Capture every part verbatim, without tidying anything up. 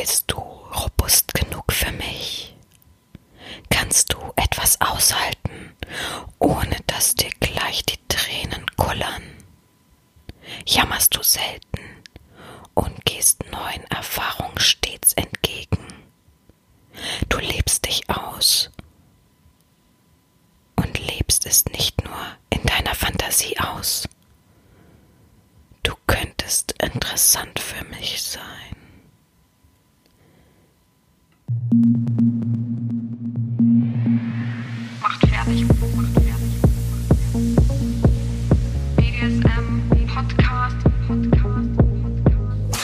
Bist du robust genug für mich? Kannst du etwas aushalten, ohne dass dir gleich die Tränen kullern? Jammerst du selten und gehst neuen Erfahrungen stets entgegen? Du lebst dich aus und lebst es nicht nur in deiner Fantasie aus. Du könntest interessant für mich sein. Macht fertig, macht fertig. B D S M Podcast, Podcast, Podcast.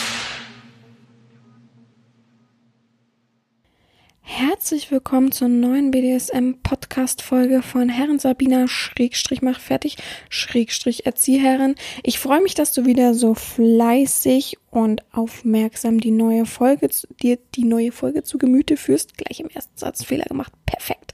Herzlich willkommen zur neuen B D S M-Podcast-Folge von Herren Sabina Schrägstrich mach fertig Schrägstrich Erzieherin. Ich freue mich, dass du wieder so fleißig und aufmerksam die neue Folge, dir die neue Folge zu Gemüte führst. Gleich im ersten Satz Fehler gemacht. Perfekt.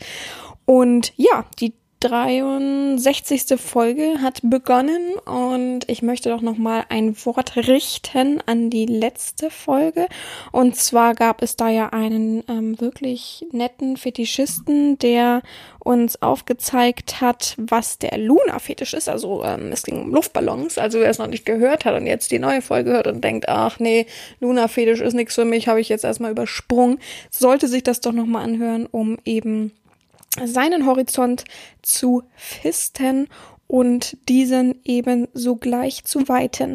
Und ja, die dreiundsechzigste Folge hat begonnen und ich möchte doch nochmal ein Wort richten an die letzte Folge. Und zwar gab es da ja einen ähm, wirklich netten Fetischisten, der uns aufgezeigt hat, was der Luna-Fetisch ist. Also ähm, es ging um Luftballons, also wer es noch nicht gehört hat und jetzt die neue Folge hört und denkt, ach nee, Luna-Fetisch ist nichts für mich, habe ich jetzt erstmal übersprungen, sollte sich das doch nochmal anhören, um eben seinen Horizont zu fisten und diesen eben sogleich zu weiten.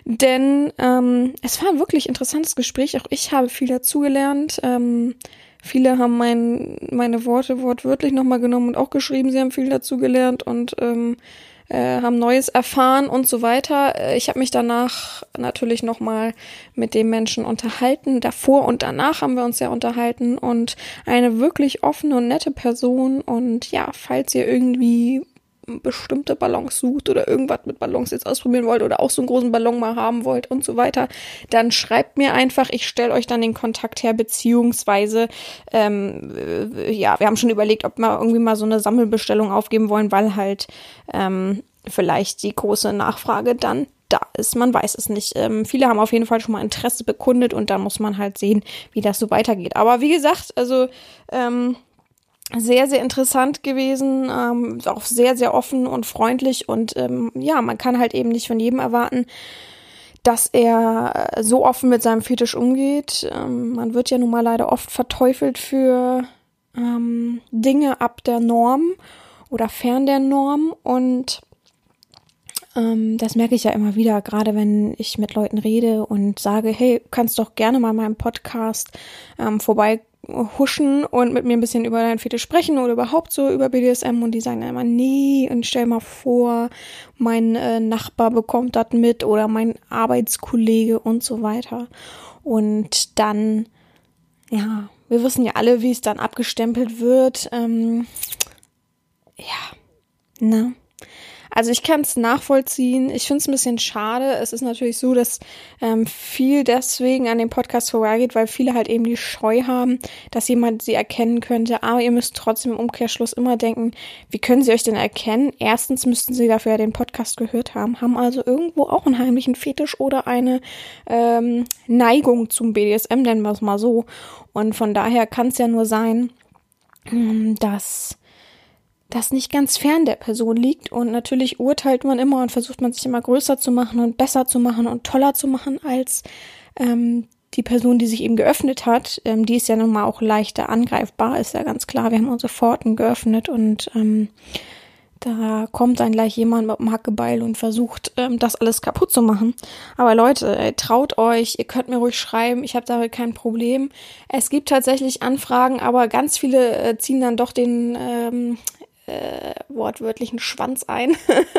Denn ähm, es war ein wirklich interessantes Gespräch. Auch ich habe viel dazugelernt. Ähm, viele haben mein, meine Worte wortwörtlich nochmal genommen und auch geschrieben, sie haben viel dazugelernt und ähm, äh, haben Neues erfahren und so weiter. Ich habe mich danach natürlich nochmal mit dem Menschen unterhalten. Davor und danach haben wir uns ja unterhalten und eine wirklich offene und nette Person. Und ja, falls ihr irgendwie bestimmte Ballons sucht oder irgendwas mit Ballons jetzt ausprobieren wollt oder auch so einen großen Ballon mal haben wollt und so weiter, dann schreibt mir einfach, ich stelle euch dann den Kontakt her, beziehungsweise ähm, äh, ja, wir haben schon überlegt, ob wir irgendwie mal so eine Sammelbestellung aufgeben wollen, weil halt ähm, vielleicht die große Nachfrage dann da ist, man weiß es nicht. Ähm, viele haben auf jeden Fall schon mal Interesse bekundet und da muss man halt sehen, wie das so weitergeht. Aber wie gesagt, also ähm, sehr, sehr interessant gewesen, ähm, auch sehr, sehr offen und freundlich und ähm, ja, man kann halt eben nicht von jedem erwarten, dass er so offen mit seinem Fetisch umgeht. Ähm, man wird ja nun mal leider oft verteufelt für ähm, Dinge ab der Norm oder fern der Norm und ähm, das merke ich ja immer wieder, gerade wenn ich mit Leuten rede und sage, hey, kannst doch gerne mal in meinem Podcast ähm, vorbei huschen und mit mir ein bisschen über deinen Fetisch sprechen oder überhaupt so über B D S M und die sagen dann immer, nee, und stell mal vor, mein äh, Nachbar bekommt das mit oder mein Arbeitskollege und so weiter. Und dann, ja, wir wissen ja alle, wie es dann abgestempelt wird. Ähm, ja, ne? Also ich kann es nachvollziehen. Ich finde es ein bisschen schade. Es ist natürlich so, dass ähm, viel deswegen an dem Podcast vorbeigeht, weil viele halt eben die Scheu haben, dass jemand sie erkennen könnte. Aber ihr müsst trotzdem im Umkehrschluss immer denken, wie können sie euch denn erkennen? Erstens müssten sie dafür ja den Podcast gehört haben, haben also irgendwo auch einen heimlichen Fetisch oder eine ähm, Neigung zum B D S M, nennen wir es mal so. Und von daher kann es ja nur sein, dass das nicht ganz fern der Person liegt und natürlich urteilt man immer und versucht man sich immer größer zu machen und besser zu machen und toller zu machen als ähm, die Person, die sich eben geöffnet hat. Ähm, die ist ja nun mal auch leichter angreifbar, ist ja ganz klar. Wir haben unsere Pforten geöffnet und ähm, da kommt dann gleich jemand mit dem Hackebeil und versucht, ähm, das alles kaputt zu machen. Aber Leute, ey, traut euch, ihr könnt mir ruhig schreiben, ich habe damit kein Problem. Es gibt tatsächlich Anfragen, aber ganz viele äh, ziehen dann doch den ähm, Äh, wortwörtlichen Schwanz ein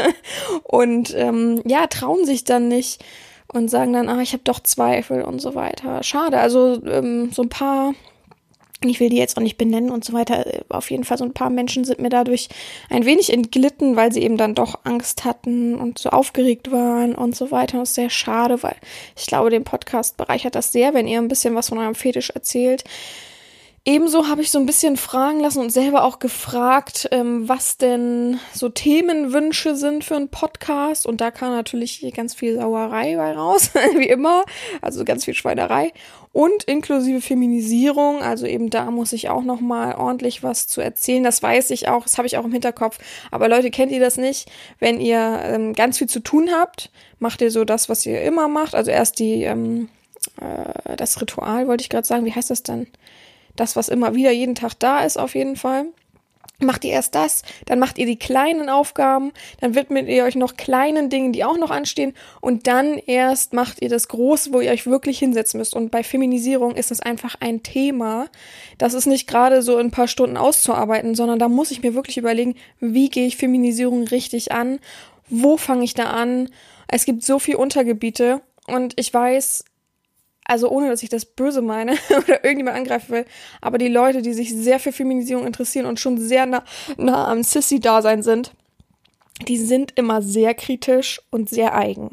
und ähm, ja, trauen sich dann nicht und sagen dann, ah, ich habe doch Zweifel und so weiter. Schade, also ähm, so ein paar, ich will die jetzt auch nicht benennen und so weiter, auf jeden Fall so ein paar Menschen sind mir dadurch ein wenig entglitten, weil sie eben dann doch Angst hatten und so aufgeregt waren und so weiter. Das ist sehr schade, weil ich glaube, den Podcast bereichert das sehr, wenn ihr ein bisschen was von eurem Fetisch erzählt. Ebenso habe ich so ein bisschen fragen lassen und selber auch gefragt, ähm, was denn so Themenwünsche sind für einen Podcast. Und da kam natürlich ganz viel Sauerei bei raus, wie immer. Also ganz viel Schweinerei. Und inklusive Feminisierung. Also eben da muss ich auch noch mal ordentlich was zu erzählen. Das weiß ich auch, das habe ich auch im Hinterkopf. Aber Leute, kennt ihr das nicht? Wenn ihr ähm, ganz viel zu tun habt, macht ihr so das, was ihr immer macht. Also erst die ähm, äh, das Ritual, wollte ich gerade sagen. Wie heißt das denn? Das, was immer wieder jeden Tag da ist, auf jeden Fall. Macht ihr erst das, dann macht ihr die kleinen Aufgaben, dann widmet ihr euch noch kleinen Dingen, die auch noch anstehen und dann erst macht ihr das Große, wo ihr euch wirklich hinsetzen müsst. Und bei Feminisierung ist das einfach ein Thema. Das ist nicht gerade so in ein paar Stunden auszuarbeiten, sondern da muss ich mir wirklich überlegen, wie gehe ich Feminisierung richtig an? Wo fange ich da an? Es gibt so viele Untergebiete und ich weiß, also ohne, dass ich das böse meine oder irgendjemand angreifen will, aber die Leute, die sich sehr für Feminisierung interessieren und schon sehr nah, nah am Sissy-Dasein sind, die sind immer sehr kritisch und sehr eigen.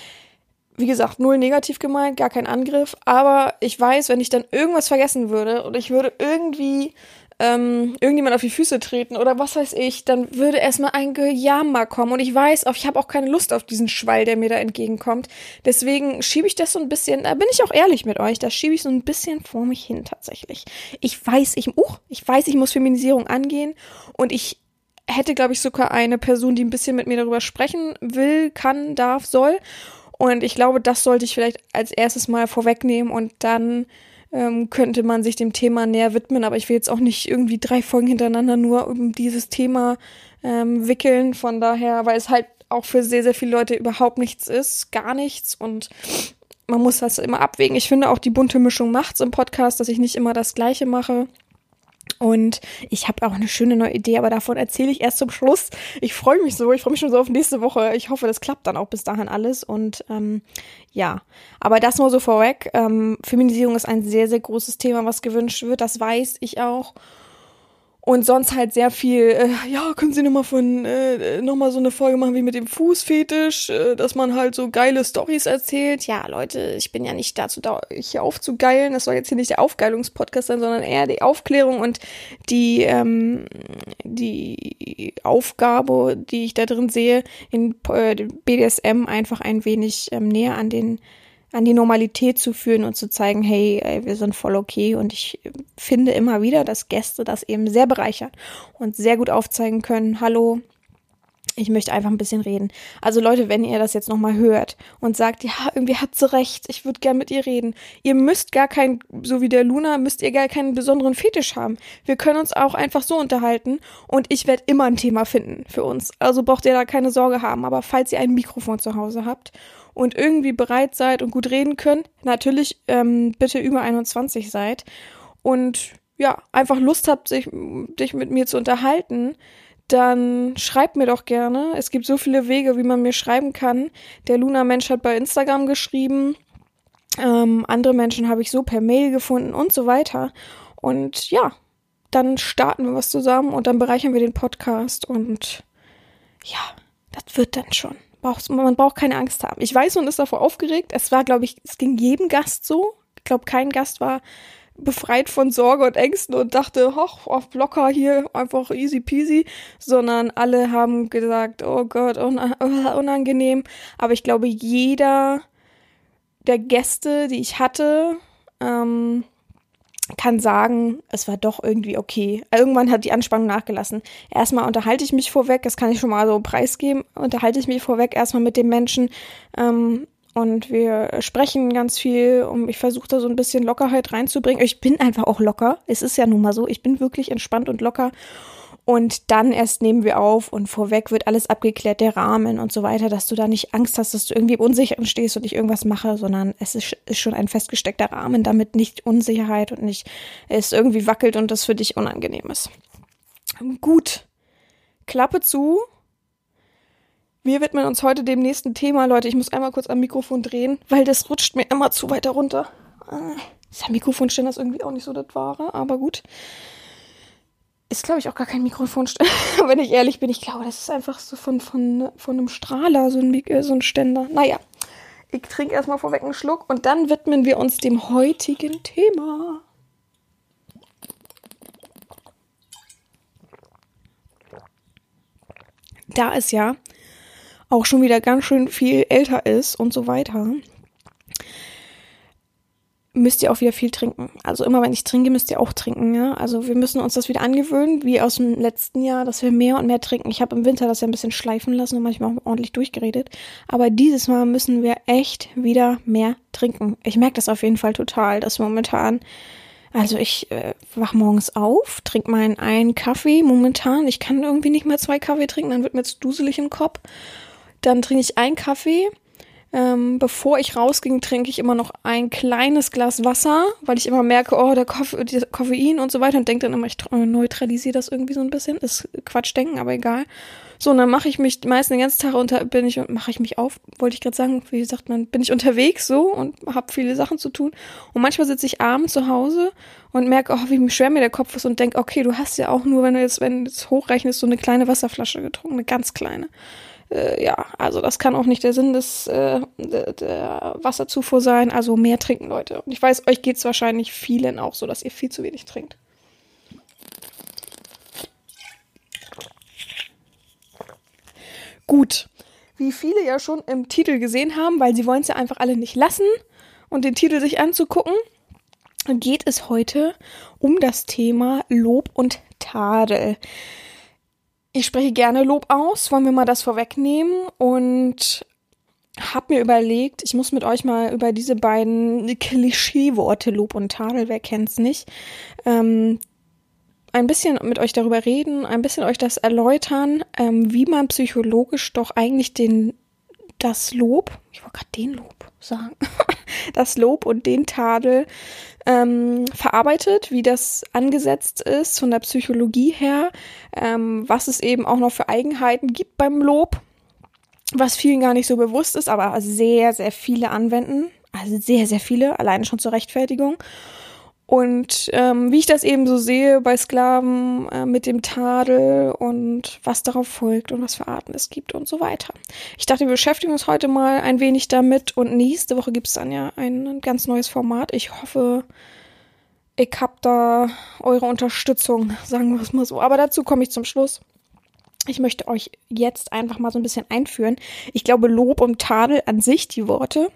Wie gesagt, null negativ gemeint, gar kein Angriff, aber ich weiß, wenn ich dann irgendwas vergessen würde und ich würde irgendwie ähm, irgendjemand auf die Füße treten oder was weiß ich, dann würde erstmal ein Gejammer kommen und ich weiß auch, ich habe auch keine Lust auf diesen Schwall, der mir da entgegenkommt. Deswegen schiebe ich das so ein bisschen, da bin ich auch ehrlich mit euch, da schiebe ich so ein bisschen vor mich hin tatsächlich. Ich weiß, ich, uh, ich weiß, ich muss Feminisierung angehen und ich hätte, glaube ich, sogar eine Person, die ein bisschen mit mir darüber sprechen will, kann, darf, soll. Und ich glaube, das sollte ich vielleicht als erstes mal vorwegnehmen und dann ähm, könnte man sich dem Thema näher widmen. Aber ich will jetzt auch nicht irgendwie drei Folgen hintereinander nur um dieses Thema ähm, wickeln. Von daher, weil es halt auch für sehr, sehr viele Leute überhaupt nichts ist, gar nichts. Und man muss das immer abwägen. Ich finde auch, die bunte Mischung macht's im Podcast, dass ich nicht immer das Gleiche mache. Und ich habe auch eine schöne neue Idee, aber davon erzähle ich erst zum Schluss. Ich freue mich so, ich freue mich schon so auf nächste Woche. Ich hoffe, das klappt dann auch bis dahin alles. Und ähm, ja, aber das nur so vorweg. Ähm, Feminisierung ist ein sehr, sehr großes Thema, was gewünscht wird. Das weiß ich auch. Und sonst halt sehr viel, äh, ja, können Sie nochmal von, äh, nochmal so eine Folge machen wie mit dem Fußfetisch, äh, dass man halt so geile Storys erzählt. Ja, Leute, ich bin ja nicht dazu da, hier aufzugeilen. Das soll jetzt hier nicht der Aufgeilungspodcast sein, sondern eher die Aufklärung und die, ähm, die Aufgabe, die ich da drin sehe, in äh, B D S M einfach ein wenig ähm, näher an den an die Normalität zu führen und zu zeigen, hey, wir sind voll okay. Und ich finde immer wieder, dass Gäste das eben sehr bereichern und sehr gut aufzeigen können. Hallo, ich möchte einfach ein bisschen reden. Also Leute, wenn ihr das jetzt nochmal hört und sagt, ja, irgendwie hat sie recht, ich würde gern mit ihr reden. Ihr müsst gar kein, so wie der Luna, müsst ihr gar keinen besonderen Fetisch haben. Wir können uns auch einfach so unterhalten und ich werde immer ein Thema finden für uns. Also braucht ihr da keine Sorge haben. Aber falls ihr ein Mikrofon zu Hause habt und irgendwie bereit seid und gut reden könnt, natürlich ähm, bitte über einundzwanzig seid und ja, einfach Lust habt, sich, dich mit mir zu unterhalten, dann schreibt mir doch gerne. Es gibt so viele Wege, wie man mir schreiben kann. Der Luna-Mensch hat bei Instagram geschrieben, ähm, andere Menschen habe ich so per Mail gefunden und so weiter. Und ja, dann starten wir was zusammen und dann bereichern wir den Podcast und ja, das wird dann schon. Man braucht keine Angst haben. Ich weiß, man ist davor aufgeregt. Es war, glaube ich, es ging jedem Gast so. Ich glaube, kein Gast war befreit von Sorge und Ängsten und dachte, hoch, auf locker hier, einfach easy peasy, sondern alle haben gesagt, oh Gott, unangenehm. Aber ich glaube, jeder der Gäste, die ich hatte, ähm, kann sagen, es war doch irgendwie okay. Irgendwann hat die Anspannung nachgelassen. Erstmal unterhalte ich mich vorweg, das kann ich schon mal so preisgeben, unterhalte ich mich vorweg erstmal mit dem Menschen ähm, und wir sprechen ganz viel und ich versuche da so ein bisschen Lockerheit reinzubringen. Ich bin einfach auch locker, es ist ja nun mal so, ich bin wirklich entspannt und locker und dann erst nehmen wir auf und vorweg wird alles abgeklärt, der Rahmen und so weiter, dass du da nicht Angst hast, dass du irgendwie im Unsicheren stehst und ich irgendwas mache, sondern es ist, ist schon ein festgesteckter Rahmen, damit nicht Unsicherheit und nicht es irgendwie wackelt und das für dich unangenehm ist. Gut, Klappe zu. Wir widmen uns heute dem nächsten Thema. Leute, ich muss einmal kurz am Mikrofon drehen, weil das rutscht mir immer zu weit runter. Der Mikrofonständer ist irgendwie auch nicht so das Wahre, aber gut. Ist, glaube ich, auch gar kein Mikrofonständer, wenn ich ehrlich bin. Ich glaube, das ist einfach so von, von, von einem Strahler, so ein, Mik- so ein Ständer. Naja, ich trinke erstmal vorweg einen Schluck und dann widmen wir uns dem heutigen Thema. da es ja auch schon wieder ganz schön viel älter ist und so weiter, müsst ihr auch wieder viel trinken. Also immer wenn ich trinke, müsst ihr auch trinken, ja. Also wir müssen uns das wieder angewöhnen, wie aus dem letzten Jahr, dass wir mehr und mehr trinken. Ich habe im Winter das ja ein bisschen schleifen lassen und manchmal auch ordentlich durchgeredet. Aber dieses Mal müssen wir echt wieder mehr trinken. Ich merke das auf jeden Fall total, dass momentan, also ich äh, wach morgens auf, trinke meinen einen Kaffee momentan. Ich kann irgendwie nicht mehr zwei Kaffee trinken, dann wird mir jetzt duselig im Kopf. Dann trinke ich einen Kaffee. Ähm, bevor ich rausging, trinke ich immer noch ein kleines Glas Wasser, weil ich immer merke, oh, der Koffe, der Koffein und so weiter und denke dann immer, ich neutralisiere das irgendwie so ein bisschen. Ist Quatsch denken, aber egal. So, und dann mache ich mich meist den ganzen Tag unter, bin ich, mache ich mich auf, wollte ich gerade sagen, wie sagt man, bin ich unterwegs so und habe viele Sachen zu tun. Und manchmal sitze ich abends zu Hause und merke, oh, wie schwer mir der Kopf ist und denke, okay, du hast ja auch nur, wenn du jetzt, wenn du jetzt hochrechnest, so eine kleine Wasserflasche getrunken, eine ganz kleine. Äh, ja, also das kann auch nicht der Sinn des äh, der, der Wasserzufuhr sein. Also mehr trinken, Leute. Und ich weiß, euch geht's wahrscheinlich vielen auch so, dass ihr viel zu wenig trinkt. Gut, wie viele ja schon im Titel gesehen haben, weil sie wollen es ja einfach alle nicht lassen und den Titel sich anzugucken, geht es heute um das Thema Lob und Tadel. Ich spreche gerne Lob aus, wollen wir mal das vorwegnehmen und habe mir überlegt, ich muss mit euch mal über diese beiden Klischeeworte Lob und Tadel, wer kennt's nicht, ähm, ein bisschen mit euch darüber reden, ein bisschen euch das erläutern, ähm, wie man psychologisch doch eigentlich den das Lob, ich wollte gerade den Lob sagen, das Lob und den Tadel ähm, verarbeitet, wie das angesetzt ist von der Psychologie her, ähm, was es eben auch noch für Eigenheiten gibt beim Lob, was vielen gar nicht so bewusst ist, aber sehr, sehr viele anwenden, also sehr, sehr viele, alleine schon zur Rechtfertigung. Und ähm, wie ich das eben so sehe bei Sklaven äh, mit dem Tadel und was darauf folgt und was für Arten es gibt und so weiter. Ich dachte, wir beschäftigen uns heute mal ein wenig damit und nächste Woche gibt es dann ja ein ganz neues Format. Ich hoffe, ich hab da eure Unterstützung, sagen wir es mal so. Aber dazu komme ich zum Schluss. Ich möchte euch jetzt einfach mal so ein bisschen einführen. Ich glaube, Lob und Tadel an sich, die Worte,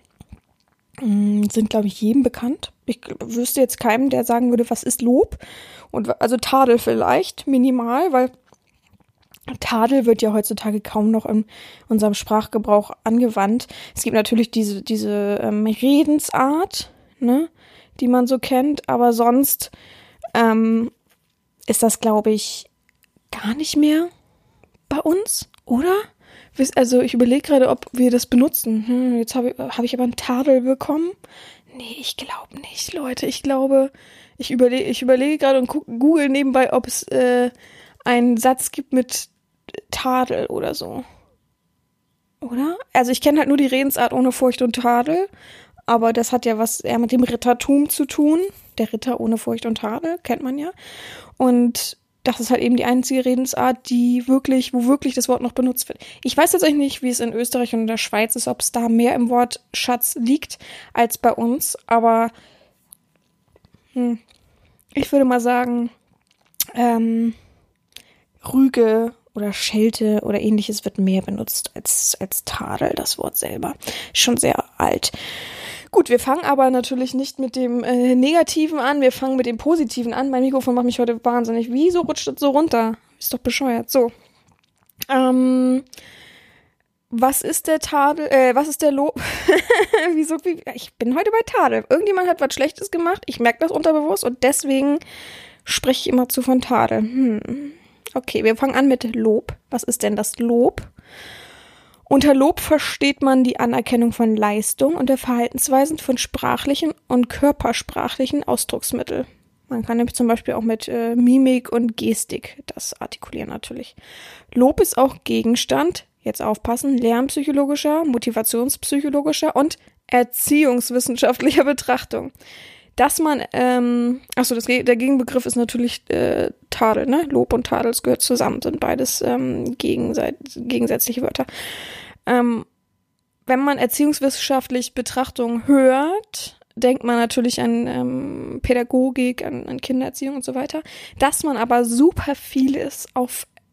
sind, glaube ich, jedem bekannt. Ich wüsste jetzt keinem, der sagen würde, was ist Lob? Und also Tadel vielleicht, minimal, weil Tadel wird ja heutzutage kaum noch in unserem Sprachgebrauch angewandt. Es gibt natürlich diese, diese ähm, Redensart, ne, die man so kennt, aber sonst ähm, ist das, glaube ich, gar nicht mehr bei uns, oder? Also ich überlege gerade, ob wir das benutzen. Hm, jetzt habe ich, hab ich aber einen Tadel bekommen. Nee, ich glaube nicht, Leute. Ich glaube, ich überlege ich überlege gerade und guck, google nebenbei, ob es äh, einen Satz gibt mit Tadel oder so. Oder? Also ich kenne halt nur die Redensart ohne Furcht und Tadel. Aber das hat ja was eher mit dem Rittertum zu tun. Der Ritter ohne Furcht und Tadel, kennt man ja. Und das ist halt eben die einzige Redensart, die wirklich, wo wirklich das Wort noch benutzt wird. Ich weiß tatsächlich nicht, wie es in Österreich und in der Schweiz ist, ob es da mehr im Wortschatz liegt als bei uns, aber hm, ich würde mal sagen, ähm, Rüge oder Schelte oder ähnliches wird mehr benutzt als, als Tadel, das Wort selber. Schon sehr alt. Gut, wir fangen aber natürlich nicht mit dem äh, Negativen an, wir fangen mit dem Positiven an. Mein Mikrofon macht mich heute wahnsinnig. Wieso rutscht das so runter? Ist doch bescheuert. So. Ähm, was ist der Tadel, äh, was ist der Lob? Wieso, wie, ich bin heute bei Tadel. Irgendjemand hat was Schlechtes gemacht, ich merke das unterbewusst und deswegen spreche ich immer zu von Tadel. Hm. Okay, wir fangen an mit Lob. Was ist denn das Lob? Unter Lob versteht man die Anerkennung von Leistung und der Verhaltensweisen von sprachlichen und körpersprachlichen Ausdrucksmitteln. Man kann nämlich zum Beispiel auch mit äh, Mimik und Gestik das artikulieren natürlich. Lob ist auch Gegenstand, jetzt aufpassen, lernpsychologischer, motivationspsychologischer und erziehungswissenschaftlicher Betrachtung. Dass man, ähm, achso, das, der Gegenbegriff ist natürlich äh, Tadel, ne? Lob und Tadel, das gehört zusammen, sind beides ähm, gegenseit, gegensätzliche Wörter. Ähm, wenn man erziehungswissenschaftlich Betrachtung hört, denkt man natürlich an ähm, Pädagogik, an, an Kindererziehung und so weiter. Dass man aber super vieles auf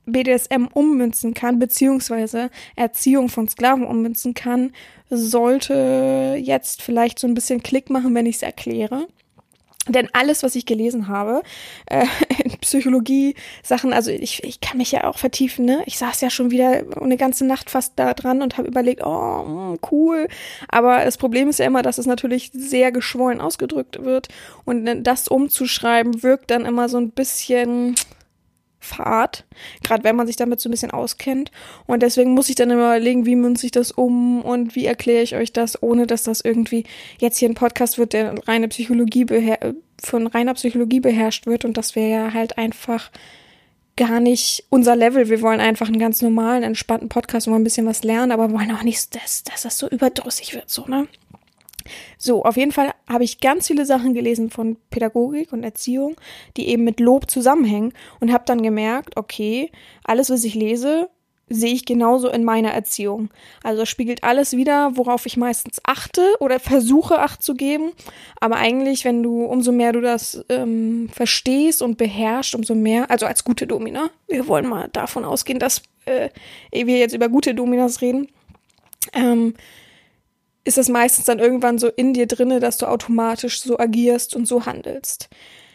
B D S M ummünzen kann, beziehungsweise Erziehung von Sklaven ummünzen kann, sollte jetzt vielleicht so ein bisschen Klick machen, wenn ich es erkläre. Denn alles, was ich gelesen habe, äh, in Psychologie-Sachen, also ich, ich kann mich ja auch vertiefen, ne? Ich saß ja schon wieder eine ganze Nacht fast da dran und habe überlegt, oh, cool. Aber das Problem ist ja immer, dass es natürlich sehr geschwollen ausgedrückt wird. Und das umzuschreiben wirkt dann immer so ein bisschen fad, gerade wenn man sich damit so ein bisschen auskennt. Und deswegen muss ich dann immer überlegen, wie münze ich das um und wie erkläre ich euch das, ohne dass das irgendwie jetzt hier ein Podcast wird, der reine Psychologie beher- von reiner Psychologie beherrscht wird. Und das wäre ja halt einfach gar nicht unser Level. Wir wollen einfach einen ganz normalen, entspannten Podcast, wo wir ein bisschen was lernen, aber wollen auch nicht, dass, dass das so überdrüssig wird, so, ne? So, auf jeden Fall habe ich ganz viele Sachen gelesen von Pädagogik und Erziehung, die eben mit Lob zusammenhängen und habe dann gemerkt, okay, alles, was ich lese, sehe ich genauso in meiner Erziehung. Also es spiegelt alles wider, worauf ich meistens achte oder versuche Acht zu geben. Aber eigentlich, wenn du, umso mehr du das ähm, verstehst und beherrschst, umso mehr, also als gute Domina, wir wollen mal davon ausgehen, dass äh, wir jetzt über gute Dominas reden, ähm, ist es meistens dann irgendwann so in dir drinne, dass du automatisch so agierst und so handelst.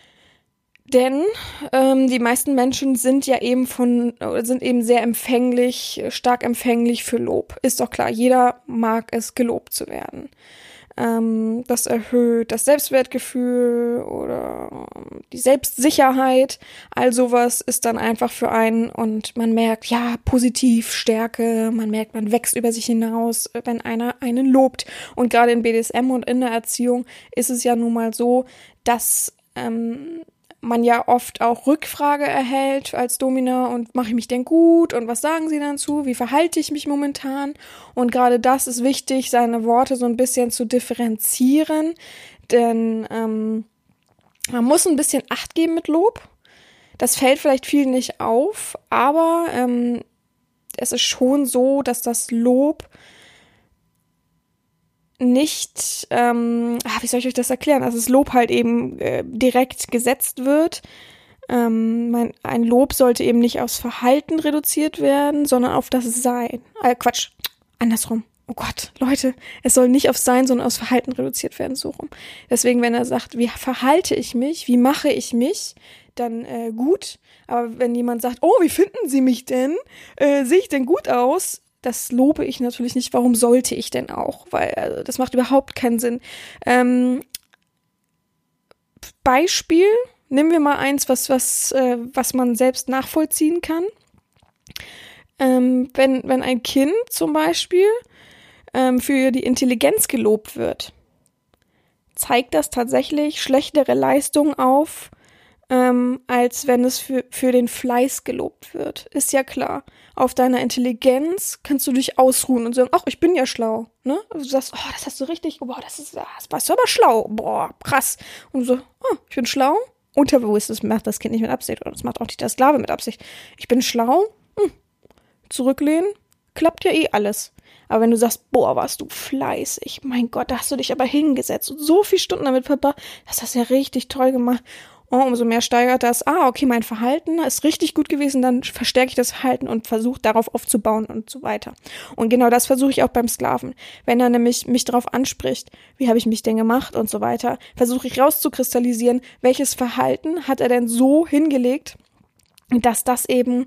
Denn ähm, die meisten Menschen sind ja eben von, sind eben sehr empfänglich, stark empfänglich für Lob. Ist doch klar, jeder mag es, gelobt zu werden. Ähm, das erhöht das Selbstwertgefühl oder die Selbstsicherheit. All sowas ist dann einfach für einen und man merkt, ja, positiv, Stärke, man merkt, man wächst über sich hinaus, wenn einer einen lobt. Und gerade in B D S M und in der Erziehung ist es ja nun mal so, dass ähm, man ja oft auch Rückfrage erhält als Domina und mache ich mich denn gut und was sagen sie dann zu, wie verhalte ich mich momentan, und gerade das ist wichtig, seine Worte so ein bisschen zu differenzieren, denn ähm, man muss ein bisschen Acht geben mit Lob, das fällt vielleicht vielen nicht auf, aber ähm, es ist schon so, dass das Lob nicht, ähm, wie soll ich euch das erklären, also das Lob halt eben äh, direkt gesetzt wird. Ähm, mein, ein Lob sollte eben nicht aufs Verhalten reduziert werden, sondern auf das Sein. Äh, Quatsch, andersrum. Oh Gott, Leute, es soll nicht aufs Sein, sondern aufs Verhalten reduziert werden, so rum. Deswegen, wenn er sagt, wie verhalte ich mich, wie mache ich mich, dann äh, gut. Aber wenn jemand sagt, oh, wie finden Sie mich denn? Äh, sehe ich denn gut aus? Das lobe ich natürlich nicht. Warum sollte ich denn auch? Weil also, das macht überhaupt keinen Sinn. Ähm, Beispiel, nehmen wir mal eins, was, was, äh, was man selbst nachvollziehen kann. Ähm, wenn, wenn ein Kind zum Beispiel ähm, für die Intelligenz gelobt wird, zeigt das tatsächlich schlechtere Leistung auf, ähm, als wenn es für, für den Fleiß gelobt wird. Ist ja klar. Auf deiner Intelligenz kannst du dich ausruhen und sagen, ach, ich bin ja schlau, ne? Also du sagst, oh, das hast du richtig, boah, das ist, das warst du aber schlau, boah, krass. Und du so, oh, ich bin schlau. Unterbewusst, das macht das Kind nicht mit Absicht, oder das macht auch nicht der Sklave mit Absicht. Ich bin schlau, hm. Zurücklehnen, klappt ja eh alles. Aber wenn du sagst, boah, warst du fleißig, mein Gott, da hast du dich aber hingesetzt und so viele Stunden damit verbracht, das hast du ja richtig toll gemacht. Oh, umso mehr steigert das, ah, okay, mein Verhalten ist richtig gut gewesen, dann verstärke ich das Verhalten und versuche darauf aufzubauen und so weiter. Und genau das versuche ich auch beim Sklaven. Wenn er nämlich mich darauf anspricht, wie habe ich mich denn gemacht und so weiter, versuche ich rauszukristallisieren, welches Verhalten hat er denn so hingelegt, dass das eben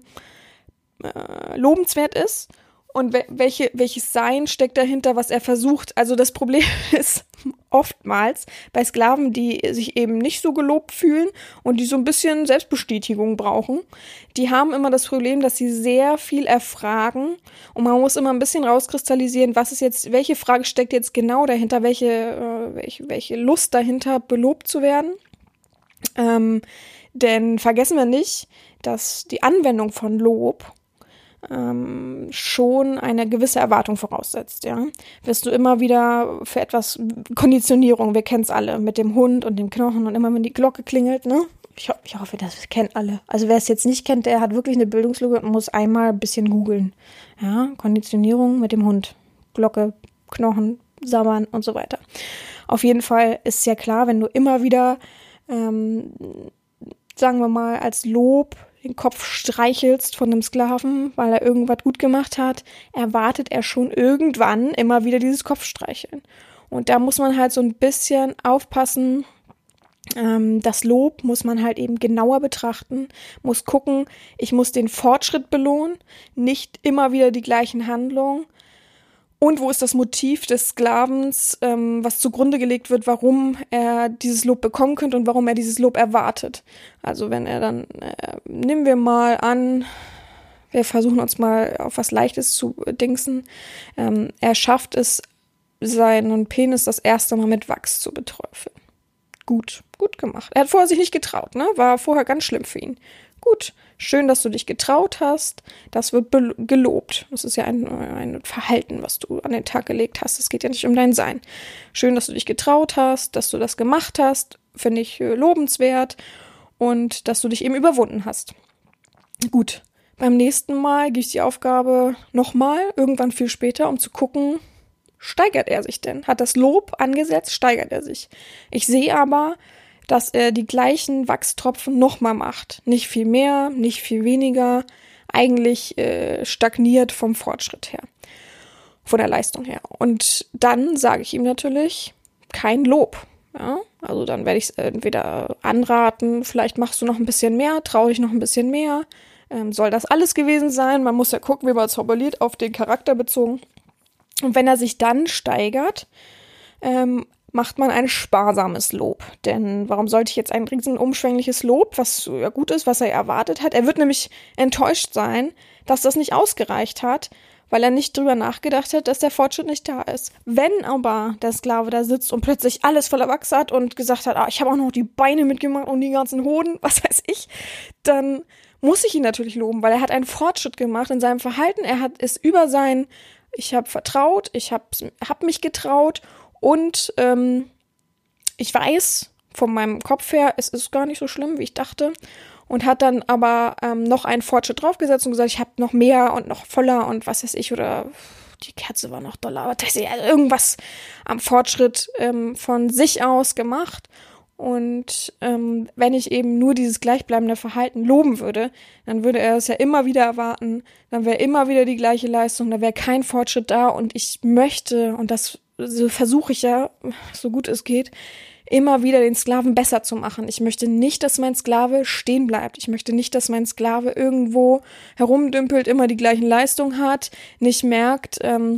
äh, lobenswert ist. Und welche, welches Sein steckt dahinter, was er versucht. Also das Problem ist oftmals bei Sklaven, die sich eben nicht so gelobt fühlen und die so ein bisschen Selbstbestätigung brauchen, die haben immer das Problem, dass sie sehr viel erfragen und man muss immer ein bisschen rauskristallisieren, was ist jetzt, welche Frage steckt jetzt genau dahinter, welche, äh, welche, welche Lust dahinter, belobt zu werden. Ähm, denn vergessen wir nicht, dass die Anwendung von Lob Ähm, schon eine gewisse Erwartung voraussetzt, ja. Wirst du immer wieder für etwas, Konditionierung, wir kennen es alle, mit dem Hund und dem Knochen und immer wenn die Glocke klingelt, ne? Ich, ho- ich hoffe, das kennen alle. Also wer es jetzt nicht kennt, der hat wirklich eine Bildungslücke und muss einmal ein bisschen googeln. Ja, Konditionierung mit dem Hund, Glocke, Knochen, Sabbern und so weiter. Auf jeden Fall ist ja klar, wenn du immer wieder, ähm, sagen wir mal, als Lob den Kopf streichelst von einem Sklaven, weil er irgendwas gut gemacht hat, erwartet er schon irgendwann immer wieder dieses Kopfstreicheln. Und da muss man halt so ein bisschen aufpassen. Ähm, das Lob muss man halt eben genauer betrachten, muss gucken, ich muss den Fortschritt belohnen, nicht immer wieder die gleichen Handlungen. Und wo ist das Motiv des Sklavens, ähm, was zugrunde gelegt wird, warum er dieses Lob bekommen könnte und warum er dieses Lob erwartet. Also wenn er dann, äh, nehmen wir mal an, wir versuchen uns mal auf was Leichtes zu dingsen, ähm, er schafft es, seinen Penis das erste Mal mit Wachs zu beträufeln. Gut, gut gemacht. Er hat vorher sich nicht getraut, ne? War vorher ganz schlimm für ihn. Gut, schön, dass du dich getraut hast. Das wird be- gelobt. Das ist ja ein, ein Verhalten, was du an den Tag gelegt hast. Es geht ja nicht um dein Sein. Schön, dass du dich getraut hast, dass du das gemacht hast. Finde ich äh, lobenswert. Und dass du dich eben überwunden hast. Gut, beim nächsten Mal gebe ich die Aufgabe nochmal, irgendwann viel später, um zu gucken, steigert er sich denn? Hat das Lob angesetzt? Steigert er sich? Ich sehe aber, dass er die gleichen Wachstropfen nochmal macht. Nicht viel mehr, nicht viel weniger. Eigentlich äh, stagniert vom Fortschritt her. Von der Leistung her. Und dann sage ich ihm natürlich kein Lob. Ja? Also dann werde ich es entweder anraten, vielleicht machst du noch ein bisschen mehr, trau dich noch ein bisschen mehr. Ähm, soll das alles gewesen sein? Man muss ja gucken, wie man es formuliert, auf den Charakter bezogen. Und wenn er sich dann steigert, ähm, macht man ein sparsames Lob. Denn warum sollte ich jetzt ein riesen umschwängliches Lob, was ja gut ist, was er erwartet hat? Er wird nämlich enttäuscht sein, dass das nicht ausgereicht hat, weil er nicht drüber nachgedacht hat, dass der Fortschritt nicht da ist. Wenn aber der Sklave da sitzt und plötzlich alles voller Wachs hat und gesagt hat, ah, ich habe auch noch die Beine mitgemacht und die ganzen Hoden, was weiß ich, dann muss ich ihn natürlich loben, weil er hat einen Fortschritt gemacht in seinem Verhalten. Er hat es über sein, ich habe vertraut, ich habe hab mich getraut und ähm, ich weiß von meinem Kopf her, es ist gar nicht so schlimm, wie ich dachte. Und hat dann aber ähm, noch einen Fortschritt draufgesetzt und gesagt, ich habe noch mehr und noch voller und was weiß ich. Oder die Kerze war noch doller. Aber das ist ja irgendwas am Fortschritt ähm, von sich aus gemacht. Und ähm, wenn ich eben nur dieses gleichbleibende Verhalten loben würde, dann würde er es ja immer wieder erwarten. Dann wäre immer wieder die gleiche Leistung. Da wäre kein Fortschritt da. Und ich möchte, und das so versuche ich ja, so gut es geht, immer wieder den Sklaven besser zu machen. Ich möchte nicht, dass mein Sklave stehen bleibt. Ich möchte nicht, dass mein Sklave irgendwo herumdümpelt, immer die gleichen Leistungen hat, nicht merkt, ähm,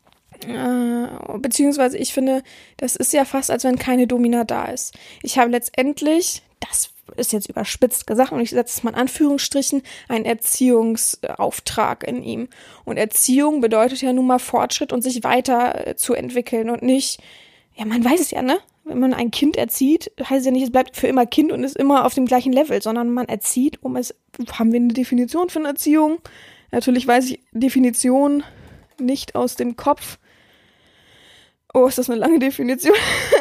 äh, beziehungsweise ich finde, das ist ja fast, als wenn keine Domina da ist. Ich habe letztendlich, das ist jetzt überspitzt gesagt und ich setze es mal in Anführungsstrichen, einen Erziehungsauftrag in ihm. Und Erziehung bedeutet ja nun mal Fortschritt und sich weiter äh, zu entwickeln und nicht, ja, man weiß es ja, ne? Wenn man ein Kind erzieht, heißt es ja nicht, es bleibt für immer Kind und ist immer auf dem gleichen Level, sondern man erzieht, um es, haben wir eine Definition von Erziehung? Natürlich weiß ich Definition nicht aus dem Kopf. Oh, ist das eine lange Definition?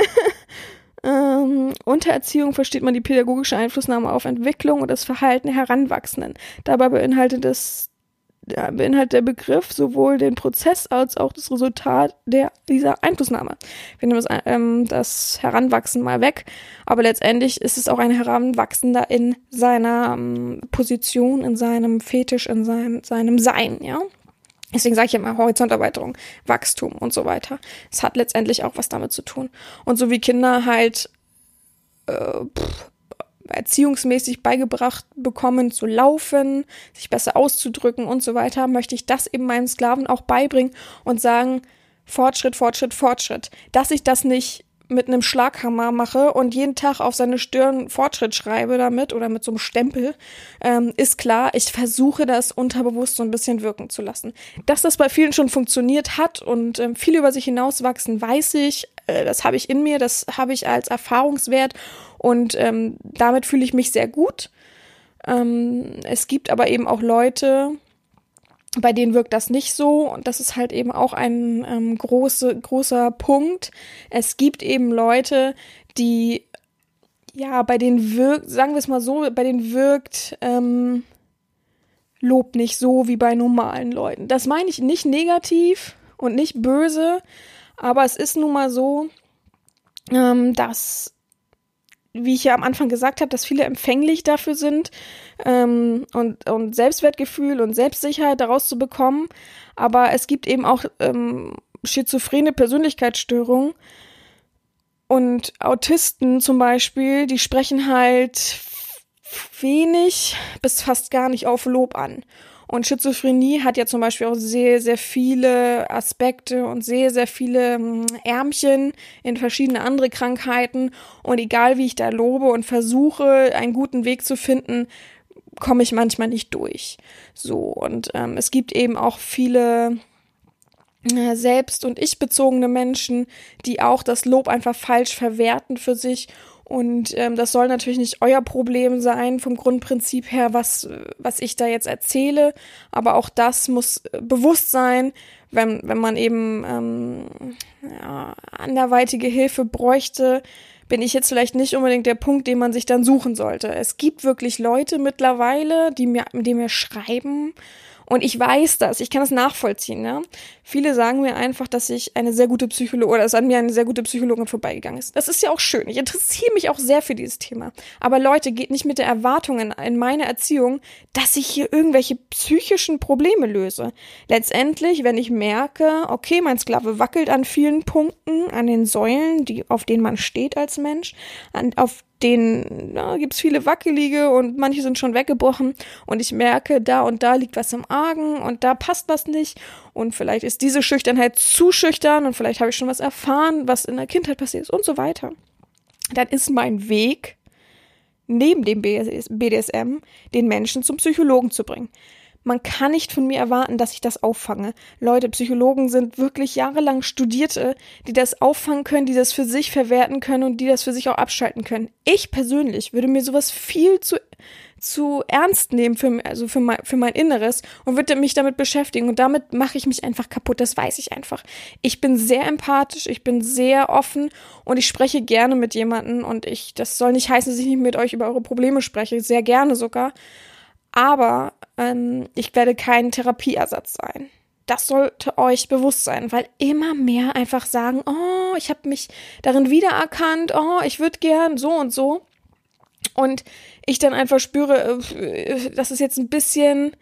ähm, unter Erziehung versteht man die pädagogische Einflussnahme auf Entwicklung und das Verhalten der Heranwachsenden. Dabei beinhaltet das Ja, beinhaltet der Begriff sowohl den Prozess als auch das Resultat der, dieser Einflussnahme. Wir nehmen das, ähm, das Heranwachsen mal weg, aber letztendlich ist es auch ein Heranwachsender in seiner ähm, Position, in seinem Fetisch, in sein, seinem Sein, ja. Deswegen sage ich ja immer Horizonterweiterung, Wachstum und so weiter. Es hat letztendlich auch was damit zu tun. Und so wie Kinder halt äh, pff, erziehungsmäßig beigebracht bekommen zu laufen, sich besser auszudrücken und so weiter, möchte ich das eben meinen Sklaven auch beibringen und sagen, Fortschritt, Fortschritt, Fortschritt. Dass ich das nicht mit einem Schlaghammer mache und jeden Tag auf seine Stirn Fortschritt schreibe damit oder mit so einem Stempel, ähm, ist klar. Ich versuche das unterbewusst so ein bisschen wirken zu lassen. Dass das bei vielen schon funktioniert hat und ähm, viel über sich hinauswachsen, weiß ich. Äh, das habe ich in mir, das habe ich als Erfahrungswert und ähm, damit fühle ich mich sehr gut. Ähm, es gibt aber eben auch Leute, bei denen wirkt das nicht so und das ist halt eben auch ein ähm, große, großer Punkt. Es gibt eben Leute, die, ja, bei denen wirkt, sagen wir es mal so, bei denen wirkt ähm, Lob nicht so wie bei normalen Leuten. Das meine ich nicht negativ und nicht böse, aber es ist nun mal so, ähm, dass wie ich ja am Anfang gesagt habe, dass viele empfänglich dafür sind ähm, und, und Selbstwertgefühl und Selbstsicherheit daraus zu bekommen. Aber es gibt eben auch ähm, schizophrene Persönlichkeitsstörungen und Autisten zum Beispiel, die sprechen halt wenig bis fast gar nicht auf Lob an. Und Schizophrenie hat ja zum Beispiel auch sehr, sehr viele Aspekte und sehr, sehr viele Ärmchen in verschiedene andere Krankheiten. Und egal wie ich da lobe und versuche, einen guten Weg zu finden, komme ich manchmal nicht durch. So, und ähm, es gibt eben auch viele äh, selbst- und ich-bezogene Menschen, die auch das Lob einfach falsch verwerten für sich. Und ähm, das soll natürlich nicht euer Problem sein, vom Grundprinzip her, was, was ich da jetzt erzähle. Aber auch das muss bewusst sein, wenn, wenn man eben ähm, ja, anderweitige Hilfe bräuchte, bin ich jetzt vielleicht nicht unbedingt der Punkt, den man sich dann suchen sollte. Es gibt wirklich Leute mittlerweile, die mir, die mir schreiben. Und ich weiß das, ich kann das nachvollziehen. Ne? Viele sagen mir einfach, dass ich eine sehr gute Psychologin oder dass an mir eine sehr gute Psychologin vorbeigegangen ist. Das ist ja auch schön. Ich interessiere mich auch sehr für dieses Thema. Aber Leute, geht nicht mit der Erwartung in, in meine Erziehung, dass ich hier irgendwelche psychischen Probleme löse. Letztendlich, wenn ich merke, okay, mein Sklave wackelt an vielen Punkten, an den Säulen, die, auf denen man steht als Mensch, an, auf denen ja, gibt es viele wackelige und manche sind schon weggebrochen und ich merke, da und da liegt was im Argen und da passt was nicht und vielleicht ist diese Schüchternheit zu schüchtern und vielleicht habe ich schon was erfahren, was in der Kindheit passiert ist und so weiter. Dann ist mein Weg, neben dem B D S M, den Menschen zum Psychologen zu bringen. Man kann nicht von mir erwarten, dass ich das auffange. Leute, Psychologen sind wirklich jahrelang Studierte, die das auffangen können, die das für sich verwerten können und die das für sich auch abschalten können. Ich persönlich würde mir sowas viel zu, zu ernst nehmen, für, also für mein, für mein Inneres und würde mich damit beschäftigen. Und damit mache ich mich einfach kaputt, das weiß ich einfach. Ich bin sehr empathisch, ich bin sehr offen und ich spreche gerne mit jemandem. Und ich, das soll nicht heißen, dass ich nicht mit euch über eure Probleme spreche, sehr gerne sogar. Aber ähm, ich werde kein Therapieersatz sein. Das sollte euch bewusst sein, weil immer mehr einfach sagen, oh, ich habe mich darin wiedererkannt, oh, ich würde gern so und so. Und ich dann einfach spüre, äh, das ist jetzt ein bisschen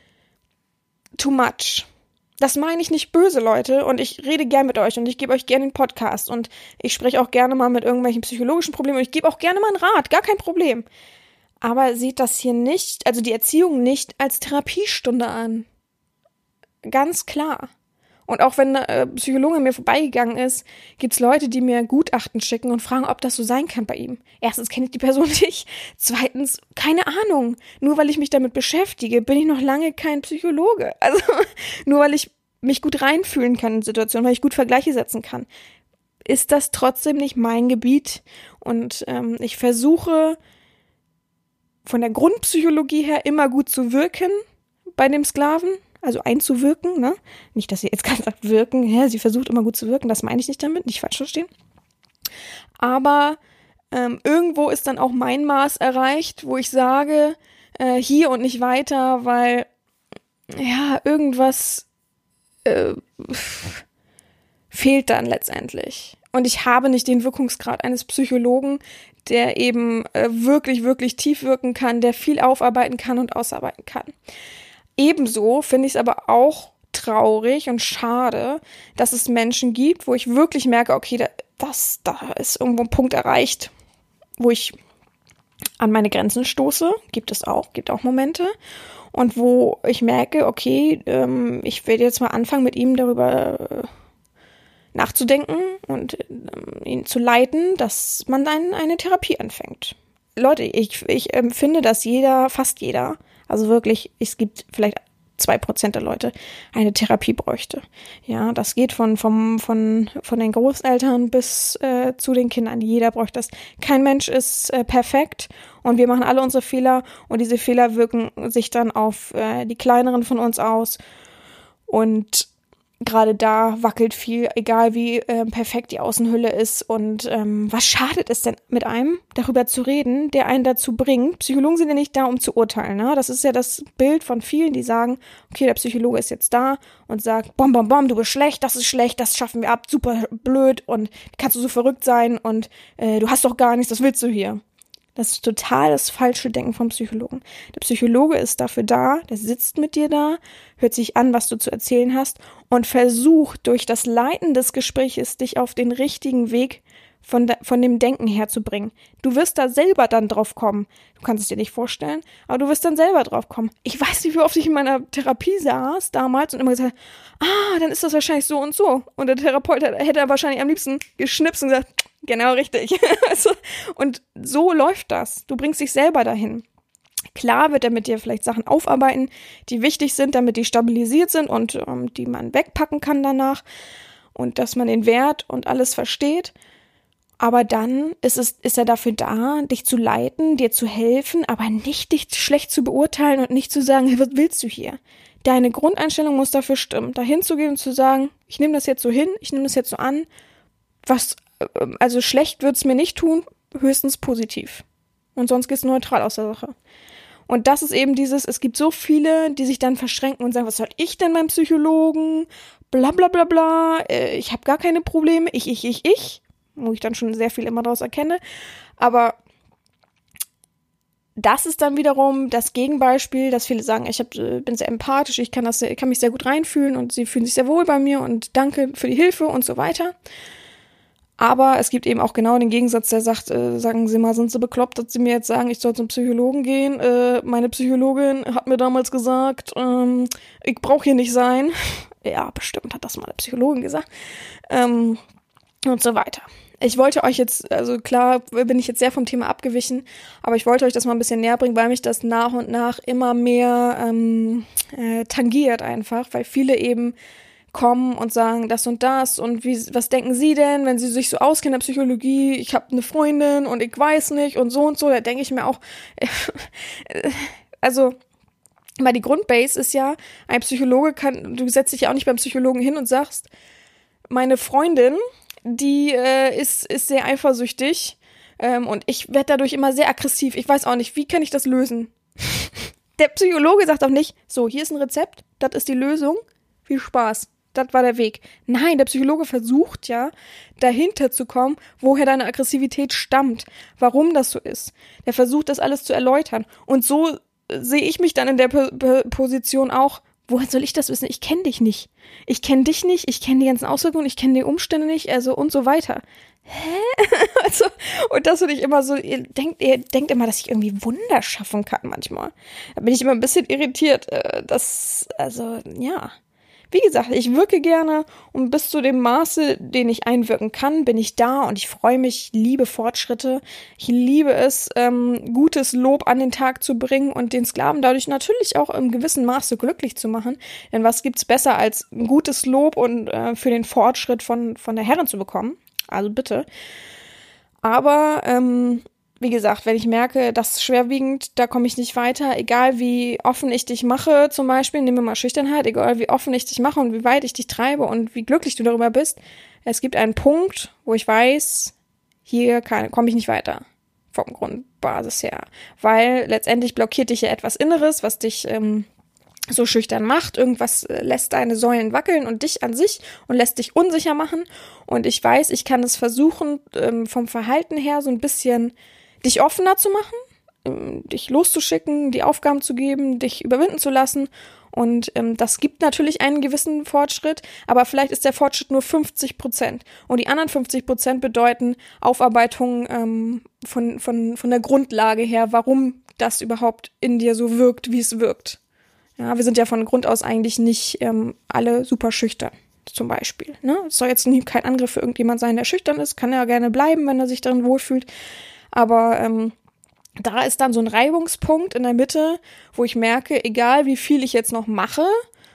too much. Das meine ich nicht böse, Leute, und ich rede gern mit euch und ich gebe euch gerne den Podcast und ich spreche auch gerne mal mit irgendwelchen psychologischen Problemen und ich gebe auch gerne mal einen Rat, gar kein Problem. Aber seht das hier nicht, also die Erziehung nicht als Therapiestunde an. Ganz klar. Und auch wenn eine Psychologin an mir vorbeigegangen ist, gibt's Leute, die mir Gutachten schicken und fragen, ob das so sein kann bei ihm. Erstens kenne ich die Person nicht. Zweitens, keine Ahnung. Nur weil ich mich damit beschäftige, bin ich noch lange kein Psychologe. Also nur weil ich mich gut reinfühlen kann in Situationen, weil ich gut Vergleiche setzen kann, ist das trotzdem nicht mein Gebiet. Und ähm, ich versuche von der Grundpsychologie her immer gut zu wirken bei dem Sklaven, also einzuwirken, ne? Nicht, dass sie jetzt gerade sagt, wirken, ja, sie versucht immer gut zu wirken, das meine ich nicht damit, nicht falsch verstehen. Aber ähm, irgendwo ist dann auch mein Maß erreicht, wo ich sage, äh, hier und nicht weiter, weil ja, irgendwas äh, fehlt dann letztendlich. Und ich habe nicht den Wirkungsgrad eines Psychologen, der eben äh, wirklich, wirklich tief wirken kann, der viel aufarbeiten kann und ausarbeiten kann. Ebenso finde ich es aber auch traurig und schade, dass es Menschen gibt, wo ich wirklich merke, okay, da, das, da ist irgendwo ein Punkt erreicht, wo ich an meine Grenzen stoße. Gibt es auch, gibt auch Momente. Und wo ich merke, okay, ähm, ich werde jetzt mal anfangen, mit ihm darüber äh, nachzudenken und ähm, ihn zu leiten, dass man dann eine Therapie anfängt. Leute, ich, ich empfinde, dass jeder, fast jeder, also wirklich, es gibt vielleicht zwei Prozent der Leute, eine Therapie bräuchte. Ja, das geht von, vom, von, von den Großeltern bis äh, zu den Kindern. Jeder bräuchte das. Kein Mensch ist äh, perfekt und wir machen alle unsere Fehler und diese Fehler wirken sich dann auf äh, die kleineren von uns aus. Und gerade da wackelt viel, egal wie äh, perfekt die Außenhülle ist. Und ähm, was schadet es denn mit einem, darüber zu reden, der einen dazu bringt? Psychologen sind ja nicht da, um zu urteilen. Ne? Das ist ja das Bild von vielen, die sagen, okay, der Psychologe ist jetzt da und sagt, bom, bom, bom, du bist schlecht, das ist schlecht, das schaffen wir ab, super blöd und kannst du so verrückt sein und äh, du hast doch gar nichts, was willst du hier? Das ist total das falsche Denken vom Psychologen. Der Psychologe ist dafür da, der sitzt mit dir da, hört sich an, was du zu erzählen hast und versucht durch das Leiten des Gespräches dich auf den richtigen Weg von, de- von dem Denken herzubringen. Du wirst da selber dann drauf kommen. Du kannst es dir nicht vorstellen, aber du wirst dann selber drauf kommen. Ich weiß nicht, wie oft ich in meiner Therapie saß damals und immer gesagt, ah, dann ist das wahrscheinlich so und so. Und der Therapeut hätte wahrscheinlich am liebsten geschnipst und gesagt, genau richtig. Also, und so läuft das. Du bringst dich selber dahin. Klar wird er mit dir vielleicht Sachen aufarbeiten, die wichtig sind, damit die stabilisiert sind und ähm, die man wegpacken kann danach und dass man den Wert und alles versteht. Aber dann ist es, ist er dafür da, dich zu leiten, dir zu helfen, aber nicht dich schlecht zu beurteilen und nicht zu sagen, hey, was willst du hier? Deine Grundeinstellung muss dafür stimmen, dahin zu gehen und zu sagen, ich nehme das jetzt so hin, ich nehme das jetzt so an, was, also schlecht wird's mir nicht tun, höchstens positiv. Und sonst geht's neutral aus der Sache. Und das ist eben dieses, es gibt so viele, die sich dann verschränken und sagen, was soll ich denn beim Psychologen? Bla bla bla bla, äh, ich habe gar keine Probleme, ich, ich, ich, ich. Wo ich dann schon sehr viel immer daraus erkenne. Aber das ist dann wiederum das Gegenbeispiel, dass viele sagen, ich hab, bin sehr empathisch, ich kann, das, sehr, kann mich sehr gut reinfühlen und sie fühlen sich sehr wohl bei mir und danke für die Hilfe und so weiter. Aber es gibt eben auch genau den Gegensatz, der sagt, äh, sagen Sie mal, sind Sie bekloppt, dass Sie mir jetzt sagen, ich soll zum Psychologen gehen? Äh, meine Psychologin hat mir damals gesagt, ähm, ich brauche hier nicht sein. Ja, bestimmt hat das mal eine Psychologin gesagt. Ähm, und so weiter. Ich wollte euch jetzt, also klar bin ich jetzt sehr vom Thema abgewichen, aber ich wollte euch das mal ein bisschen näher bringen, weil mich das nach und nach immer mehr ähm, äh, tangiert einfach, weil viele eben kommen und sagen das und das und wie, was denken Sie denn, wenn Sie sich so auskennen in der Psychologie, ich habe eine Freundin und ich weiß nicht und so und so, da denke ich mir auch, also, weil die Grundbase ist ja, ein Psychologe kann, du setzt dich ja auch nicht beim Psychologen hin und sagst, meine Freundin, die äh, ist, ist sehr eifersüchtig ähm, und ich werde dadurch immer sehr aggressiv. Ich weiß auch nicht, wie kann ich das lösen? Der Psychologe sagt auch nicht, so, hier ist ein Rezept, das ist die Lösung, viel Spaß, das war der Weg. Nein, der Psychologe versucht ja, dahinter zu kommen, woher deine Aggressivität stammt, warum das so ist. Der versucht, das alles zu erläutern. Und so sehe ich mich dann in der P- P- Position auch, woher soll ich das wissen? Ich kenne dich nicht. Ich kenne dich nicht, ich kenne die ganzen Auswirkungen, ich kenne die Umstände nicht, also und so weiter. Hä? Also, und das finde ich immer so, ihr denkt, ihr denkt immer, dass ich irgendwie Wunder schaffen kann manchmal. Da bin ich immer ein bisschen irritiert. Das, also, ja. Wie gesagt, ich wirke gerne und bis zu dem Maße, den ich einwirken kann, bin ich da und ich freue mich, liebe Fortschritte. Ich liebe es, ähm, gutes Lob an den Tag zu bringen und den Sklaven dadurch natürlich auch im gewissen Maße glücklich zu machen. Denn was gibt's besser als ein gutes Lob und äh, für den Fortschritt von, von der Herrin zu bekommen? Also bitte. Aber, ähm, wie gesagt, wenn ich merke, das ist schwerwiegend, da komme ich nicht weiter, egal wie offen ich dich mache, zum Beispiel, nehmen wir mal Schüchternheit, egal wie offen ich dich mache und wie weit ich dich treibe und wie glücklich du darüber bist, es gibt einen Punkt, wo ich weiß, hier komme ich nicht weiter, vom Grundbasis her, weil letztendlich blockiert dich ja etwas Inneres, was dich ähm, so schüchtern macht, irgendwas äh, lässt deine Säulen wackeln und dich an sich und lässt dich unsicher machen und ich weiß, ich kann es versuchen, ähm, vom Verhalten her so ein bisschen dich offener zu machen, dich loszuschicken, die Aufgaben zu geben, dich überwinden zu lassen. Und ähm, das gibt natürlich einen gewissen Fortschritt, aber vielleicht ist der Fortschritt nur fünfzig Prozent. Und die anderen fünfzig Prozent bedeuten Aufarbeitung ähm, von, von, von der Grundlage her, warum das überhaupt in dir so wirkt, wie es wirkt. Ja, wir sind ja von Grund aus eigentlich nicht ähm, alle super schüchtern, zum Beispiel. Ne? Es soll jetzt nie kein Angriff für irgendjemand sein, der schüchtern ist, kann ja gerne bleiben, wenn er sich darin wohlfühlt. Aber ähm, da ist dann so ein Reibungspunkt in der Mitte, wo ich merke, egal wie viel ich jetzt noch mache,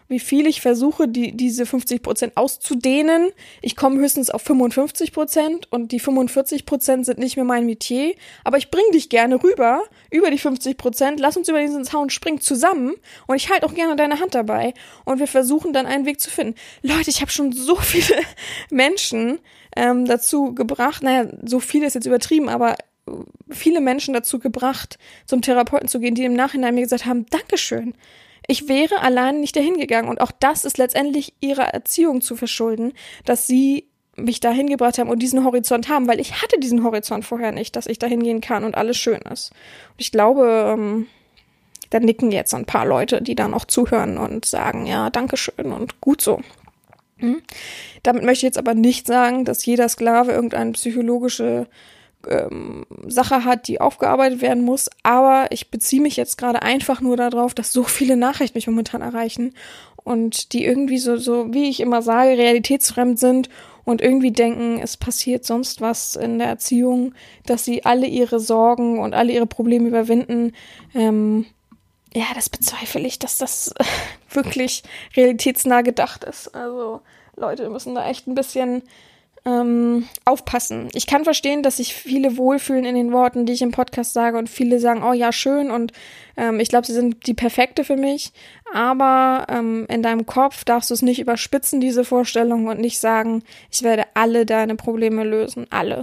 wie viel ich versuche, die, diese fünfzig Prozent auszudehnen. Ich komme höchstens auf fünfundfünfzig Prozent und die fünfundvierzig Prozent sind nicht mehr mein Metier. Aber ich bringe dich gerne rüber, über die fünfzig Prozent. Lass uns über diesen Zaun springen zusammen und ich halte auch gerne deine Hand dabei. Und wir versuchen dann einen Weg zu finden. Leute, ich habe schon so viele Menschen ähm, dazu gebracht, naja, so viel ist jetzt übertrieben, aber viele Menschen dazu gebracht, zum Therapeuten zu gehen, die im Nachhinein mir gesagt haben, Dankeschön. Ich wäre allein nicht dahin gegangen. Und auch das ist letztendlich ihrer Erziehung zu verschulden, dass sie mich dahin gebracht haben und diesen Horizont haben, weil ich hatte diesen Horizont vorher nicht, dass ich dahin gehen kann und alles schön ist. Und ich glaube, ähm, da nicken jetzt ein paar Leute, die da noch zuhören und sagen, ja, Dankeschön und gut so. Hm? Damit möchte ich jetzt aber nicht sagen, dass jeder Sklave irgendeine psychologische ähm, Sache hat, die aufgearbeitet werden muss, aber ich beziehe mich jetzt gerade einfach nur darauf, dass so viele Nachrichten mich momentan erreichen und die irgendwie so, so, wie ich immer sage, realitätsfremd sind und irgendwie denken, es passiert sonst was in der Erziehung, dass sie alle ihre Sorgen und alle ihre Probleme überwinden. Ähm, ja, das bezweifle ich, dass das wirklich realitätsnah gedacht ist. Also Leute, wir müssen da echt ein bisschen ähm, aufpassen. Ich kann verstehen, dass sich viele wohlfühlen in den Worten, die ich im Podcast sage und viele sagen, oh ja, schön und ähm, ich glaube, sie sind die perfekte für mich, aber ähm, in deinem Kopf darfst du es nicht überspitzen, diese Vorstellung und nicht sagen, ich werde alle deine Probleme lösen, alle.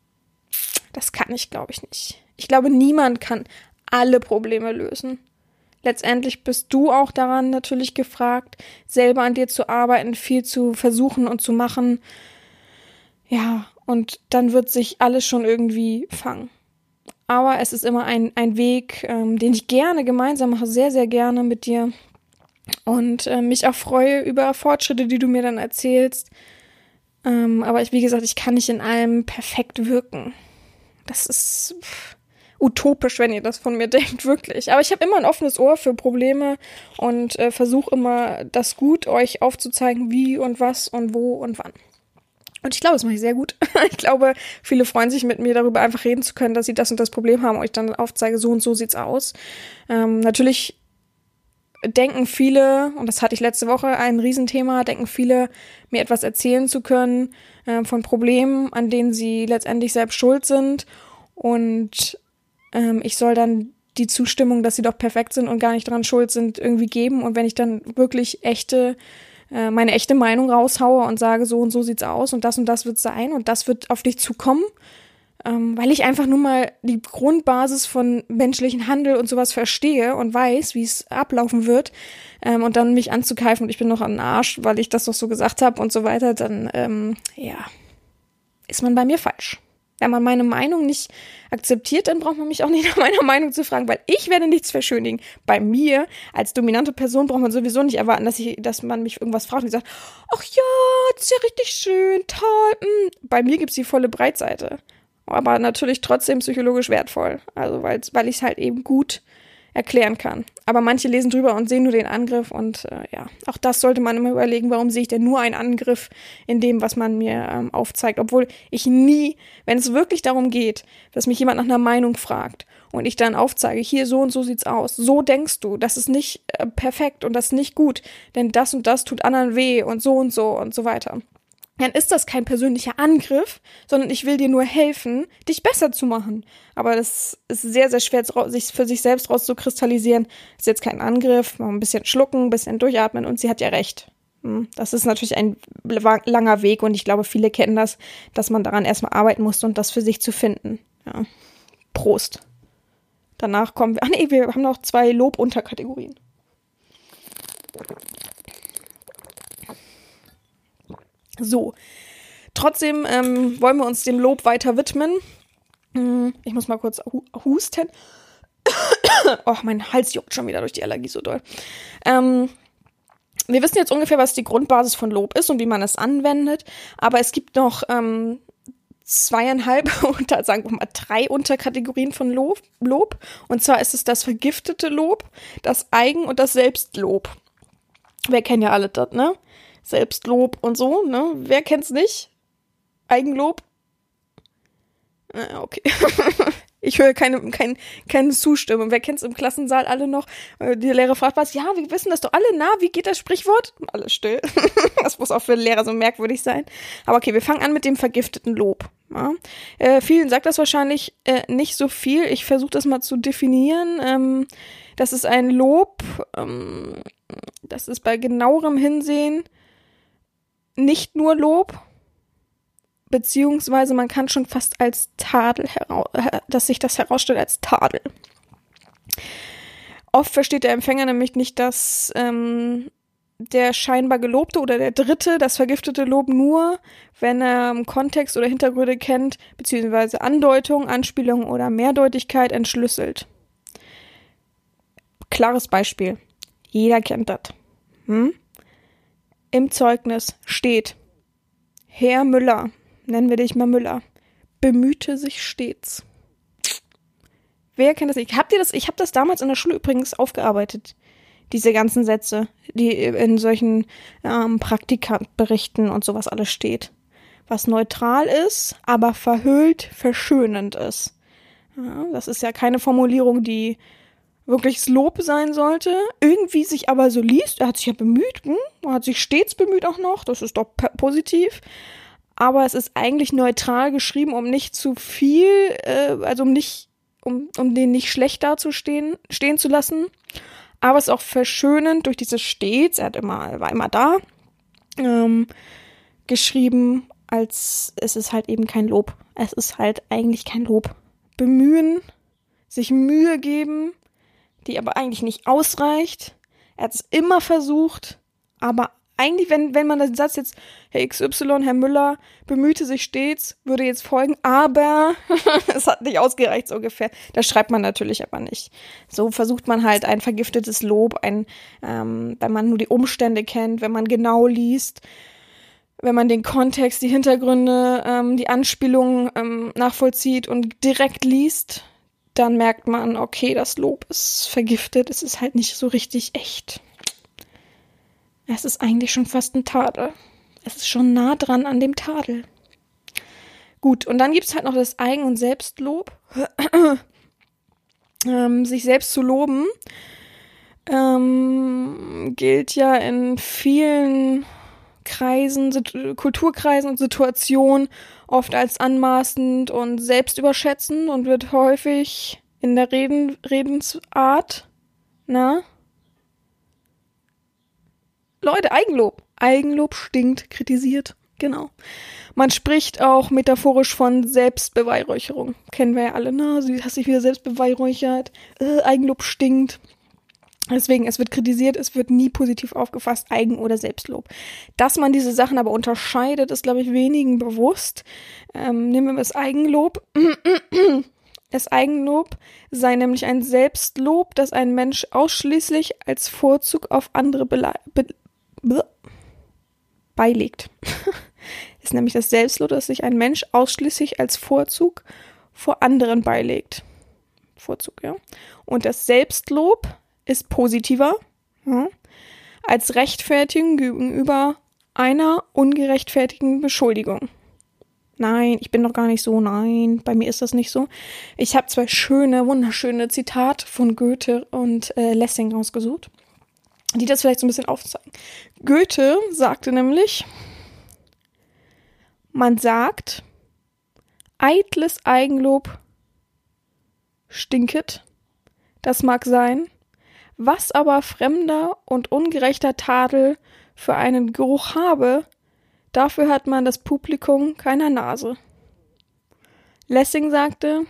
Das kann ich, glaube ich, nicht. Ich glaube, niemand kann alle Probleme lösen. Letztendlich bist du auch daran natürlich gefragt, selber an dir zu arbeiten, viel zu versuchen und zu machen. Ja, und dann wird sich alles schon irgendwie fangen. Aber es ist immer ein, ein Weg, ähm, den ich gerne gemeinsam mache, sehr, sehr gerne mit dir. Und äh, mich auch freue über Fortschritte, die du mir dann erzählst. Ähm, aber ich, wie gesagt, ich kann nicht in allem perfekt wirken. Das ist pff, utopisch, wenn ihr das von mir denkt, wirklich. Aber ich habe immer ein offenes Ohr für Probleme und äh, versuche immer, das gut euch aufzuzeigen, wie und was und wo und wann. Und ich glaube, das mache ich sehr gut. Ich glaube, viele freuen sich mit mir darüber, einfach reden zu können, dass sie das und das Problem haben und ich dann aufzeige, so und so sieht's aus. Ähm, natürlich denken viele, und das hatte ich letzte Woche, ein Riesenthema, denken viele, mir etwas erzählen zu können äh, von Problemen, an denen sie letztendlich selbst schuld sind. Und ähm, ich soll dann die Zustimmung, dass sie doch perfekt sind und gar nicht dran schuld sind, irgendwie geben. Und wenn ich dann wirklich echte meine echte Meinung raushaue und sage, so und so sieht's aus und das und das wird sein und das wird auf dich zukommen, ähm, weil ich einfach nur mal die Grundbasis von menschlichen Handel und sowas verstehe und weiß, wie es ablaufen wird, ähm, und dann mich anzugreifen und ich bin noch am Arsch, weil ich das doch so gesagt habe und so weiter, dann, ähm, ja, ist man bei mir falsch. Wenn man meine Meinung nicht akzeptiert, dann braucht man mich auch nicht nach meiner Meinung zu fragen, weil ich werde nichts verschönigen. Bei mir als dominante Person braucht man sowieso nicht erwarten, dass ich, dass man mich irgendwas fragt und sagt, ach ja, das ist ja richtig schön, toll. Mh. Bei mir gibt's die volle Breitseite. Aber natürlich trotzdem psychologisch wertvoll. Also weil, weil ich es halt eben gut erklären kann. Aber manche lesen drüber und sehen nur den Angriff und äh, ja, auch das sollte man immer überlegen, warum sehe ich denn nur einen Angriff in dem, was man mir ähm, aufzeigt, obwohl ich nie, wenn es wirklich darum geht, dass mich jemand nach einer Meinung fragt und ich dann aufzeige, hier so und so sieht's aus, so denkst du, das ist nicht äh, perfekt und das ist nicht gut, denn das und das tut anderen weh und so und so und so weiter. Dann ist das kein persönlicher Angriff, sondern ich will dir nur helfen, dich besser zu machen. Aber das ist sehr, sehr schwer, sich für sich selbst rauszukristallisieren. Das ist jetzt kein Angriff, mal ein bisschen schlucken, ein bisschen durchatmen und sie hat ja recht. Das ist natürlich ein langer Weg und ich glaube, viele kennen das, dass man daran erstmal arbeiten muss und das für sich zu finden. Ja. Prost. Danach kommen wir, ach nee, wir haben noch zwei Lobunterkategorien. So, trotzdem ähm, wollen wir uns dem Lob weiter widmen. Ich muss mal kurz hu- husten. Oh, mein Hals juckt schon wieder durch die Allergie so doll. Ähm, wir wissen jetzt ungefähr, was die Grundbasis von Lob ist und wie man es anwendet. Aber es gibt noch ähm, zweieinhalb, oder sagen wir mal drei Unterkategorien von Lob, Lob. Und zwar ist es das vergiftete Lob, das Eigen- und das Selbstlob. Wir kennen ja alle das, ne? Selbstlob und so, ne? Wer kennt's nicht? Eigenlob? Äh, okay. Ich höre keine, kein, keine Zustimmung. Wer kennt's im Klassensaal alle noch? Die Lehrer fragt was, ja, wir wissen das doch alle, na, wie geht das Sprichwort? Alles still. Das muss auch für Lehrer so merkwürdig sein. Aber okay, wir fangen an mit dem vergifteten Lob. Ja. Äh, vielen sagt das wahrscheinlich äh, nicht so viel. Ich versuche das mal zu definieren. Ähm, das ist ein Lob, ähm, das ist bei genauerem Hinsehen nicht nur Lob, beziehungsweise man kann schon fast als Tadel, hera- dass sich das herausstellt als Tadel. Oft versteht der Empfänger nämlich nicht, dass ähm, der scheinbar Gelobte oder der Dritte das vergiftete Lob nur, wenn er Kontext oder Hintergründe kennt, beziehungsweise Andeutung, Anspielung oder Mehrdeutigkeit entschlüsselt. Klares Beispiel. Jeder kennt das. Hm? Im Zeugnis steht: Herr Müller, nennen wir dich mal Müller, bemühte sich stets. Wer kennt das nicht? Habt ihr das? Ich habe das damals in der Schule übrigens aufgearbeitet. Diese ganzen Sätze, die in solchen ähm, Praktikaberichten und sowas alles steht. Was neutral ist, aber verhüllt verschönend ist. Ja, das ist ja keine Formulierung, die wirkliches Lob sein sollte. Irgendwie sich aber so liest. Er hat sich ja bemüht. Hm? Er hat sich stets bemüht auch noch. Das ist doch p- positiv. Aber es ist eigentlich neutral geschrieben, um nicht zu viel, äh, also um nicht, um, um den nicht schlecht dazustehen, stehen zu lassen. Aber es ist auch verschönend durch dieses stets, er hat immer, war immer da, ähm, geschrieben, als es ist halt eben kein Lob. Es ist halt eigentlich kein Lob. Bemühen, sich Mühe geben, die aber eigentlich nicht ausreicht. Er hat es immer versucht, aber eigentlich, wenn, wenn man den Satz jetzt, Herr X Y, Herr Müller, bemühte sich stets, würde jetzt folgen, aber es hat nicht ausgereicht, so ungefähr. Das schreibt man natürlich aber nicht. So versucht man halt ein vergiftetes Lob, ein, ähm, wenn man nur die Umstände kennt, wenn man genau liest, wenn man den Kontext, die Hintergründe, ähm, die Anspielungen ähm, nachvollzieht und direkt liest, dann merkt man, okay, das Lob ist vergiftet, es ist halt nicht so richtig echt. Es ist eigentlich schon fast ein Tadel. Es ist schon nah dran an dem Tadel. Gut, und dann gibt es halt noch das Eigen- und Selbstlob. ähm, sich selbst zu loben ähm, gilt ja in vielen Kreisen, Sit- Kulturkreisen und Situationen oft als anmaßend und selbstüberschätzend und wird häufig in der Reden, Redensart, na, Leute, Eigenlob. Eigenlob stinkt, kritisiert. Genau. Man spricht auch metaphorisch von Selbstbeweihräucherung. Kennen wir ja alle, ne? Du hast dich wieder selbst beweihräuchert. Äh, Eigenlob stinkt. Deswegen, es wird kritisiert, es wird nie positiv aufgefasst, Eigen- oder Selbstlob. Dass man diese Sachen aber unterscheidet, ist, glaube ich, wenigen bewusst. Ähm, nehmen wir das Eigenlob. Das Eigenlob sei nämlich ein Selbstlob, das ein Mensch ausschließlich als Vorzug auf andere bele- be- be- beilegt. Ist nämlich das Selbstlob, das sich ein Mensch ausschließlich als Vorzug vor anderen beilegt. Vorzug, ja. Und das Selbstlob ist positiver, ja, als Rechtfertigung gegenüber einer ungerechtfertigten Beschuldigung. Nein, ich bin doch gar nicht so, nein, bei mir ist das nicht so. Ich habe zwei schöne, wunderschöne Zitate von Goethe und äh, Lessing rausgesucht, die das vielleicht so ein bisschen aufzeigen. Goethe sagte nämlich, man sagt, eitles Eigenlob stinket, das mag sein, was aber fremder und ungerechter Tadel für einen Geruch habe, dafür hat man das Publikum keiner Nase. Lessing sagte,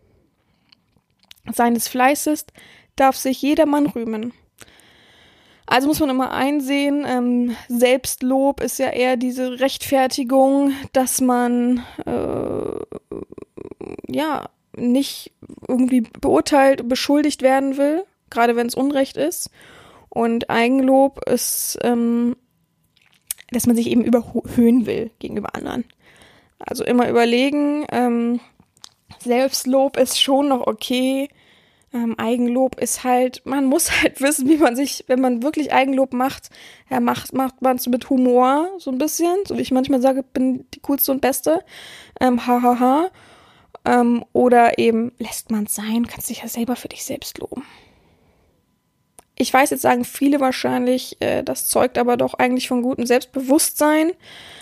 seines Fleißes darf sich jedermann rühmen. Also muss man immer einsehen, ähm, Selbstlob ist ja eher diese Rechtfertigung, dass man äh, ja nicht irgendwie beurteilt, beschuldigt werden will, gerade wenn es Unrecht ist. Und Eigenlob ist, ähm, dass man sich eben überhöhen will gegenüber anderen. Also immer überlegen, ähm, Selbstlob ist schon noch okay, ähm, Eigenlob ist halt, man muss halt wissen, wie man sich, wenn man wirklich Eigenlob macht, ja, macht, macht man es mit Humor, so ein bisschen, so wie ich manchmal sage, bin die coolste und beste, ähm, hahaha, ähm, oder eben lässt man es sein, kannst dich ja selber für dich selbst loben. Ich weiß, jetzt sagen viele wahrscheinlich, äh, das zeugt aber doch eigentlich von gutem Selbstbewusstsein.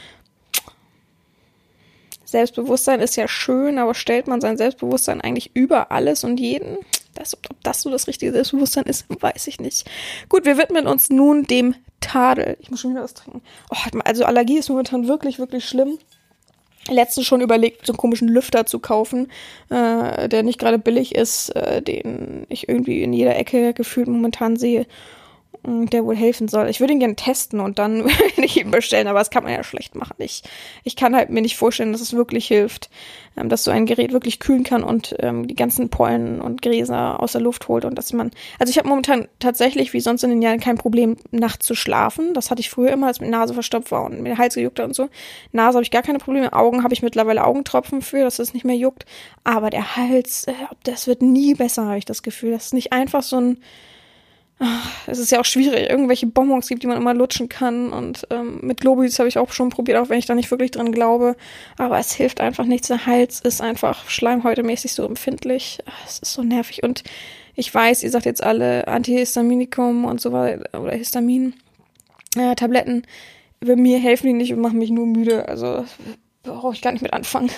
Selbstbewusstsein ist ja schön, aber stellt man sein Selbstbewusstsein eigentlich über alles und jeden? Das, ob das so das richtige Selbstbewusstsein ist, weiß ich nicht. Gut, wir widmen uns nun dem Tadel. Ich muss schon wieder was trinken. Oh, also Allergie ist momentan wirklich, wirklich schlimm. Letztens schon überlegt, so einen komischen Lüfter zu kaufen, äh, der nicht gerade billig ist, äh, den ich irgendwie in jeder Ecke gefühlt momentan sehe, der wohl helfen soll. Ich würde ihn gerne testen und dann würde ich ihn bestellen, aber das kann man ja schlecht machen. Ich, ich kann halt mir nicht vorstellen, dass es wirklich hilft, ähm, dass so ein Gerät wirklich kühlen kann und ähm, die ganzen Pollen und Gräser aus der Luft holt und dass man, also ich habe momentan tatsächlich, wie sonst in den Jahren, kein Problem, nachts zu schlafen. Das hatte ich früher immer, als mir die Nase verstopft war und mir der Hals gejuckt hat und so. Nase habe ich gar keine Probleme, Augen habe ich mittlerweile Augentropfen für, dass es nicht mehr juckt, aber der Hals, äh, das wird nie besser, habe ich das Gefühl. Das ist nicht einfach so ein Es ist ja auch schwierig, irgendwelche Bonbons gibt, die man immer lutschen kann und ähm, mit Globulus habe ich auch schon probiert, auch wenn ich da nicht wirklich dran glaube, aber es hilft einfach nichts, der Hals ist einfach schleimhäutemäßig so empfindlich, es ist so nervig und ich weiß, ihr sagt jetzt alle Antihistaminikum und so weiter oder Histamin äh, Tabletten, bei mir helfen die nicht und machen mich nur müde, also brauche ich gar nicht mit anfangen.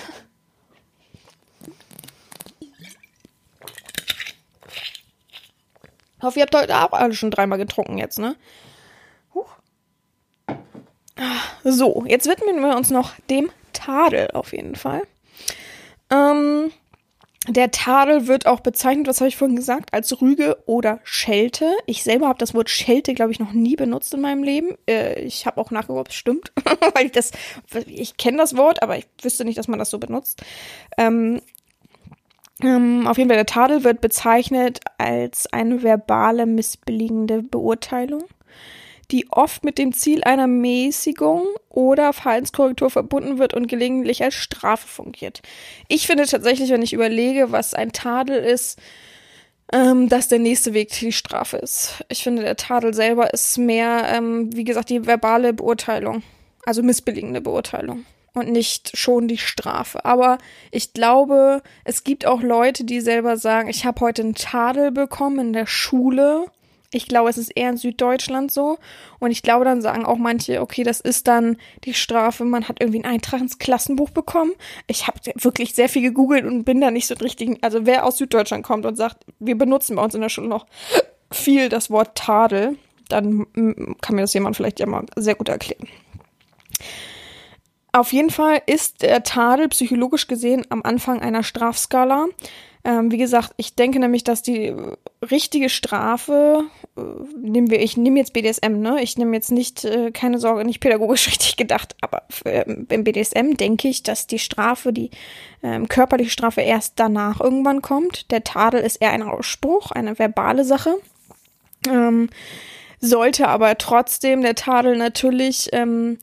Ich hoffe, ihr habt heute auch alle schon dreimal getrunken jetzt, ne? Huch. So, jetzt widmen wir uns noch dem Tadel auf jeden Fall. Ähm, der Tadel wird auch bezeichnet, was habe ich vorhin gesagt, als Rüge oder Schelte. Ich selber habe das Wort Schelte, glaube ich, noch nie benutzt in meinem Leben. Äh, ich habe auch nachgeguckt, ob es stimmt. Weil ich das, ich kenne das Wort, aber ich wüsste nicht, dass man das so benutzt. Ähm, Ähm, auf jeden Fall, der Tadel wird bezeichnet als eine verbale, missbilligende Beurteilung, die oft mit dem Ziel einer Mäßigung oder Verhaltenskorrektur verbunden wird und gelegentlich als Strafe fungiert. Ich finde tatsächlich, wenn ich überlege, was ein Tadel ist, ähm, dass der nächste Weg die Strafe ist. Ich finde, der Tadel selber ist mehr, ähm, wie gesagt, die verbale Beurteilung, also missbilligende Beurteilung. Und nicht schon die Strafe. Aber ich glaube, es gibt auch Leute, die selber sagen, ich habe heute einen Tadel bekommen in der Schule. Ich glaube, es ist eher in Süddeutschland so. Und ich glaube, dann sagen auch manche, okay, das ist dann die Strafe. Man hat irgendwie einen Eintrag ins Klassenbuch bekommen. Ich habe wirklich sehr viel gegoogelt und bin da nicht so richtig. Also wer aus Süddeutschland kommt und sagt, wir benutzen bei uns in der Schule noch viel das Wort Tadel, dann kann mir das jemand vielleicht ja mal sehr gut erklären. Auf jeden Fall ist der Tadel psychologisch gesehen am Anfang einer Strafskala. Ähm, wie gesagt, ich denke nämlich, dass die richtige Strafe, äh, nehmen wir, ich nehme jetzt B D S M, ne? Ich nehme jetzt nicht, äh, keine Sorge, nicht pädagogisch richtig gedacht, aber äh, im B D S M denke ich, dass die Strafe, die ähm, körperliche Strafe erst danach irgendwann kommt. Der Tadel ist eher ein Ausspruch, eine verbale Sache. Ähm, sollte aber trotzdem der Tadel natürlich ähm,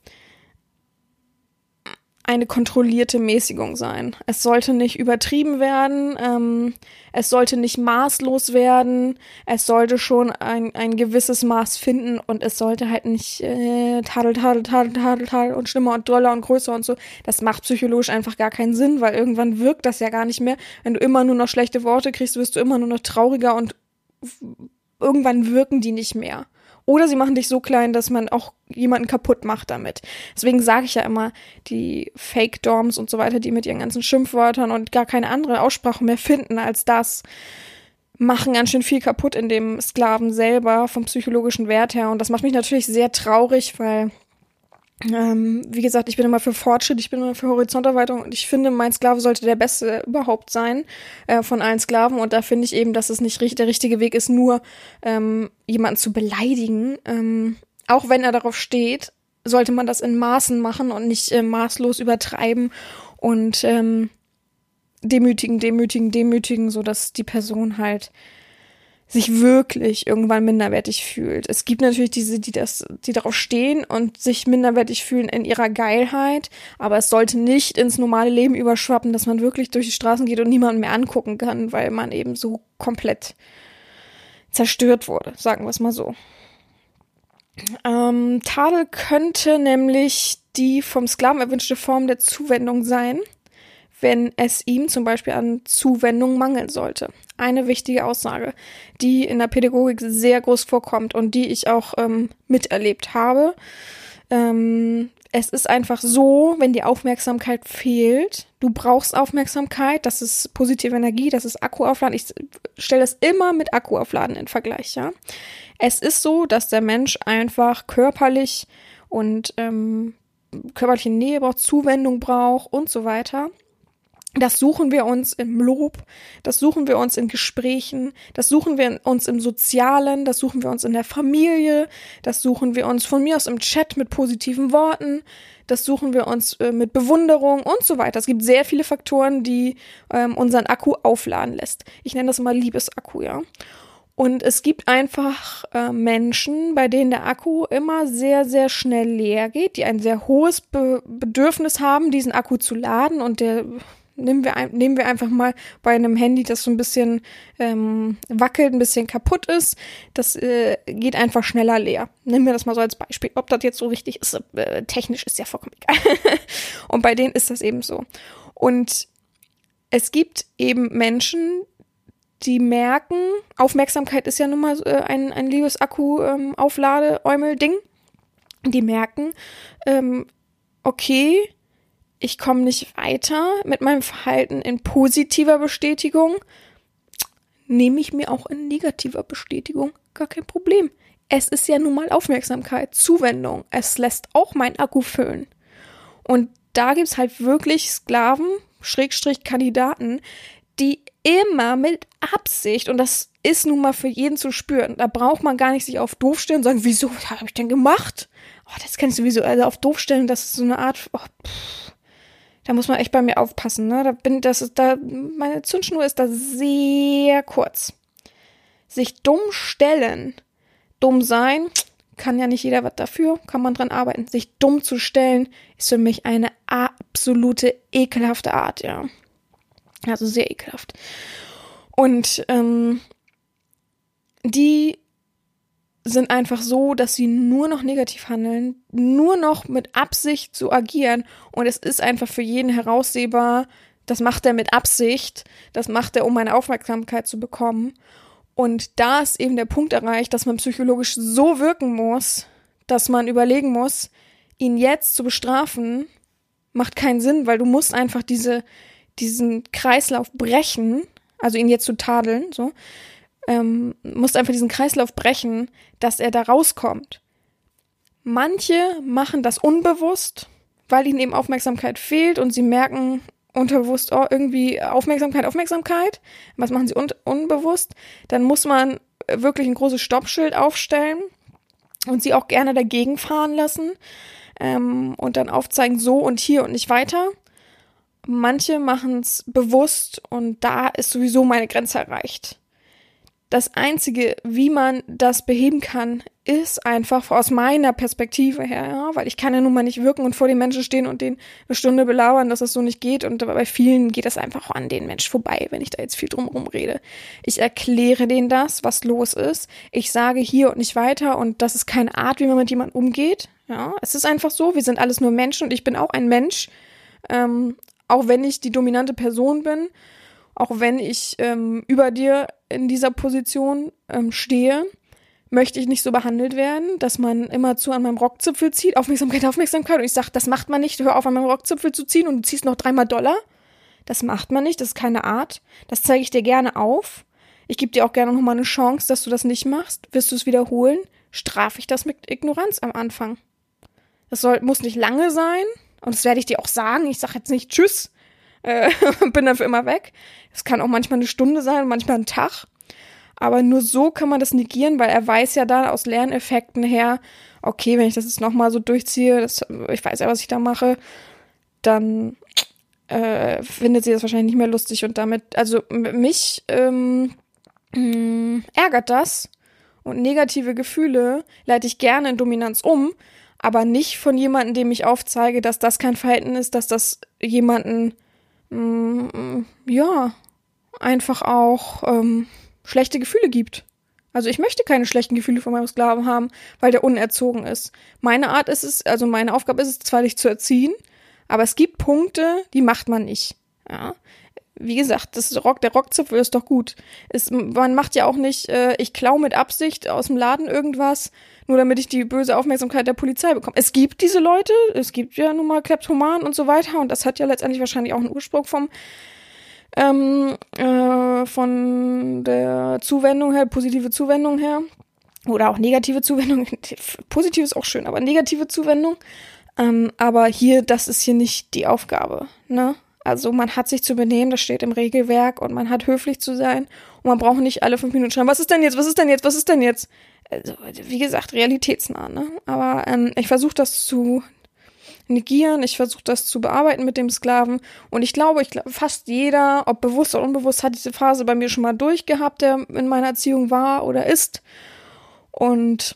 eine kontrollierte Mäßigung sein. Es sollte nicht übertrieben werden, ähm, es sollte nicht maßlos werden, es sollte schon ein, ein gewisses Maß finden und es sollte halt nicht äh, Tadel, Tadel, Tadel, Tadel, Tadel und schlimmer und doller und größer und so. Das macht psychologisch einfach gar keinen Sinn, weil irgendwann wirkt das ja gar nicht mehr. Wenn du immer nur noch schlechte Worte kriegst, wirst du immer nur noch trauriger und irgendwann wirken die nicht mehr. Oder sie machen dich so klein, dass man auch jemanden kaputt macht damit. Deswegen sage ich ja immer, die Fake-Dorms und so weiter, die mit ihren ganzen Schimpfwörtern und gar keine andere Aussprache mehr finden als das, machen ganz schön viel kaputt in dem Sklaven selber vom psychologischen Wert her. Und das macht mich natürlich sehr traurig, weil, ähm, wie gesagt, ich bin immer für Fortschritt, ich bin immer für Horizonterweiterung und ich finde, mein Sklave sollte der beste überhaupt sein äh, von allen Sklaven und da finde ich eben, dass es nicht der richtige Weg ist, nur ähm, jemanden zu beleidigen. Ähm, auch wenn er darauf steht, sollte man das in Maßen machen und nicht äh, maßlos übertreiben und ähm, demütigen, demütigen, demütigen, sodass die Person halt sich wirklich irgendwann minderwertig fühlt. Es gibt natürlich diese, die das, die darauf stehen und sich minderwertig fühlen in ihrer Geilheit, aber es sollte nicht ins normale Leben überschwappen, dass man wirklich durch die Straßen geht und niemanden mehr angucken kann, weil man eben so komplett zerstört wurde, sagen wir es mal so. Ähm, Tadel könnte nämlich die vom Sklaven erwünschte Form der Zuwendung sein, wenn es ihm zum Beispiel an Zuwendung mangeln sollte. Eine wichtige Aussage, die in der Pädagogik sehr groß vorkommt und die ich auch ähm, miterlebt habe. Ähm, es ist einfach so, wenn die Aufmerksamkeit fehlt, du brauchst Aufmerksamkeit, das ist positive Energie, das ist Akkuaufladen. Ich stelle das immer mit Akkuaufladen in Vergleich, ja. Es ist so, dass der Mensch einfach körperlich und ähm, körperliche Nähe braucht, Zuwendung braucht und so weiter. Das suchen wir uns im Lob, das suchen wir uns in Gesprächen, das suchen wir uns im Sozialen, das suchen wir uns in der Familie, das suchen wir uns von mir aus im Chat mit positiven Worten, das suchen wir uns äh, mit Bewunderung und so weiter. Es gibt sehr viele Faktoren, die ähm, unseren Akku aufladen lässt. Ich nenne das immer Liebesakku, ja. Und es gibt einfach äh, Menschen, bei denen der Akku immer sehr, sehr schnell leer geht, die ein sehr hohes Be- Bedürfnis haben, diesen Akku zu laden und der Nehmen wir, ein, nehmen wir einfach mal bei einem Handy, das so ein bisschen ähm, wackelt, ein bisschen kaputt ist. Das äh, geht einfach schneller leer. Nehmen wir das mal so als Beispiel. Ob das jetzt so richtig ist, äh, technisch ist ja vollkommen egal. Und bei denen ist das eben so. Und es gibt eben Menschen, die merken, Aufmerksamkeit ist ja nun mal äh, ein, ein Liebesakku-Auflade-Eumel-Ding. Die merken, ähm, okay, ich komme nicht weiter mit meinem Verhalten in positiver Bestätigung, nehme ich mir auch in negativer Bestätigung gar kein Problem. Es ist ja nun mal Aufmerksamkeit, Zuwendung. Es lässt auch mein Akku füllen. Und da gibt's halt wirklich Sklaven, Schrägstrich Kandidaten, die immer mit Absicht, und das ist nun mal für jeden zu spüren, da braucht man gar nicht sich auf doof stellen und sagen, wieso, was habe ich denn gemacht? Oh, das kennst du wieso, also auf doof stellen, das ist so eine Art, oh, pff. Da muss man echt bei mir aufpassen, ne? Da bin, das ist, da, meine Zündschnur ist da sehr kurz. Sich dumm stellen, dumm sein, kann ja nicht jeder was dafür, kann man dran arbeiten. Sich dumm zu stellen, ist für mich eine absolute ekelhafte Art, ja. Also sehr ekelhaft. Und ähm, die sind einfach so, dass sie nur noch negativ handeln, nur noch mit Absicht so agieren, und es ist einfach für jeden heraussehbar, das macht er mit Absicht, das macht er, um meine Aufmerksamkeit zu bekommen. Und da ist eben der Punkt erreicht, dass man psychologisch so wirken muss, dass man überlegen muss, ihn jetzt zu bestrafen, macht keinen Sinn, weil du musst einfach diese, diesen Kreislauf brechen, also ihn jetzt zu tadeln, so, ähm, musst einfach diesen Kreislauf brechen, dass er da rauskommt. Manche machen das unbewusst, weil ihnen eben Aufmerksamkeit fehlt und sie merken unterbewusst, oh, irgendwie Aufmerksamkeit, Aufmerksamkeit. Was machen sie un- unbewusst? Dann muss man wirklich ein großes Stoppschild aufstellen und sie auch gerne dagegen fahren lassen ähm, und dann aufzeigen, so und hier und nicht weiter. Manche machen es bewusst und da ist sowieso meine Grenze erreicht. Das Einzige, wie man das beheben kann, ist einfach aus meiner Perspektive her, ja, weil ich kann ja nun mal nicht wirken und vor den Menschen stehen und den eine Stunde belauern, dass das so nicht geht, und bei vielen geht das einfach an den Mensch vorbei, wenn ich da jetzt viel drumherum rede. Ich erkläre denen das, was los ist. Ich sage hier und nicht weiter, und das ist keine Art, wie man mit jemandem umgeht. Ja, es ist einfach so, wir sind alles nur Menschen und ich bin auch ein Mensch, ähm, auch wenn ich die dominante Person bin. Auch wenn ich ähm, über dir in dieser Position ähm, stehe, möchte ich nicht so behandelt werden, dass man immerzu an meinem Rockzipfel zieht. Aufmerksamkeit, Aufmerksamkeit. Und ich sage, das macht man nicht. Hör auf, an meinem Rockzipfel zu ziehen und du ziehst noch dreimal Dollar. Das macht man nicht. Das ist keine Art. Das zeige ich dir gerne auf. Ich gebe dir auch gerne nochmal eine Chance, dass du das nicht machst. Wirst du es wiederholen, strafe ich das mit Ignoranz am Anfang. Das soll, muss nicht lange sein. Und das werde ich dir auch sagen. Ich sage jetzt nicht Tschüss. Äh, bin dann für immer weg. Es kann auch manchmal eine Stunde sein, manchmal ein Tag. Aber nur so kann man das negieren, weil er weiß ja da aus Lerneffekten her, okay, wenn ich das jetzt nochmal so durchziehe, das, ich weiß ja, was ich da mache, dann äh, findet sie das wahrscheinlich nicht mehr lustig, und damit, also mich ähm, mh, ärgert das, und negative Gefühle leite ich gerne in Dominanz um, aber nicht von jemandem, dem ich aufzeige, dass das kein Verhalten ist, dass das jemanden ja, einfach auch ähm, schlechte Gefühle gibt. Also ich möchte keine schlechten Gefühle von meinem Sklaven haben, weil der unerzogen ist. Meine Art ist es, also meine Aufgabe ist es zwar, dich zu erziehen, aber es gibt Punkte, die macht man nicht. ja. Wie gesagt, das Rock, der Rockzipfel ist doch gut. Es, man macht ja auch nicht, äh, ich klaue mit Absicht aus dem Laden irgendwas, nur damit ich die böse Aufmerksamkeit der Polizei bekomme. Es gibt diese Leute, es gibt ja nun mal Kleptomanen und so weiter und das hat ja letztendlich wahrscheinlich auch einen Ursprung vom ähm, äh, von der Zuwendung her, positive Zuwendung her oder auch negative Zuwendung. Positiv ist auch schön, aber negative Zuwendung. Ähm, aber hier, das ist hier nicht die Aufgabe, ne? Also man hat sich zu benehmen, das steht im Regelwerk und man hat höflich zu sein und man braucht nicht alle fünf Minuten schreiben, was ist denn jetzt, was ist denn jetzt, was ist denn jetzt? Also, wie gesagt, realitätsnah, ne? Aber ähm, ich versuche das zu negieren, ich versuche das zu bearbeiten mit dem Sklaven und ich glaube, ich glaube, fast jeder, ob bewusst oder unbewusst, hat diese Phase bei mir schon mal durchgehabt, der in meiner Erziehung war oder ist. Und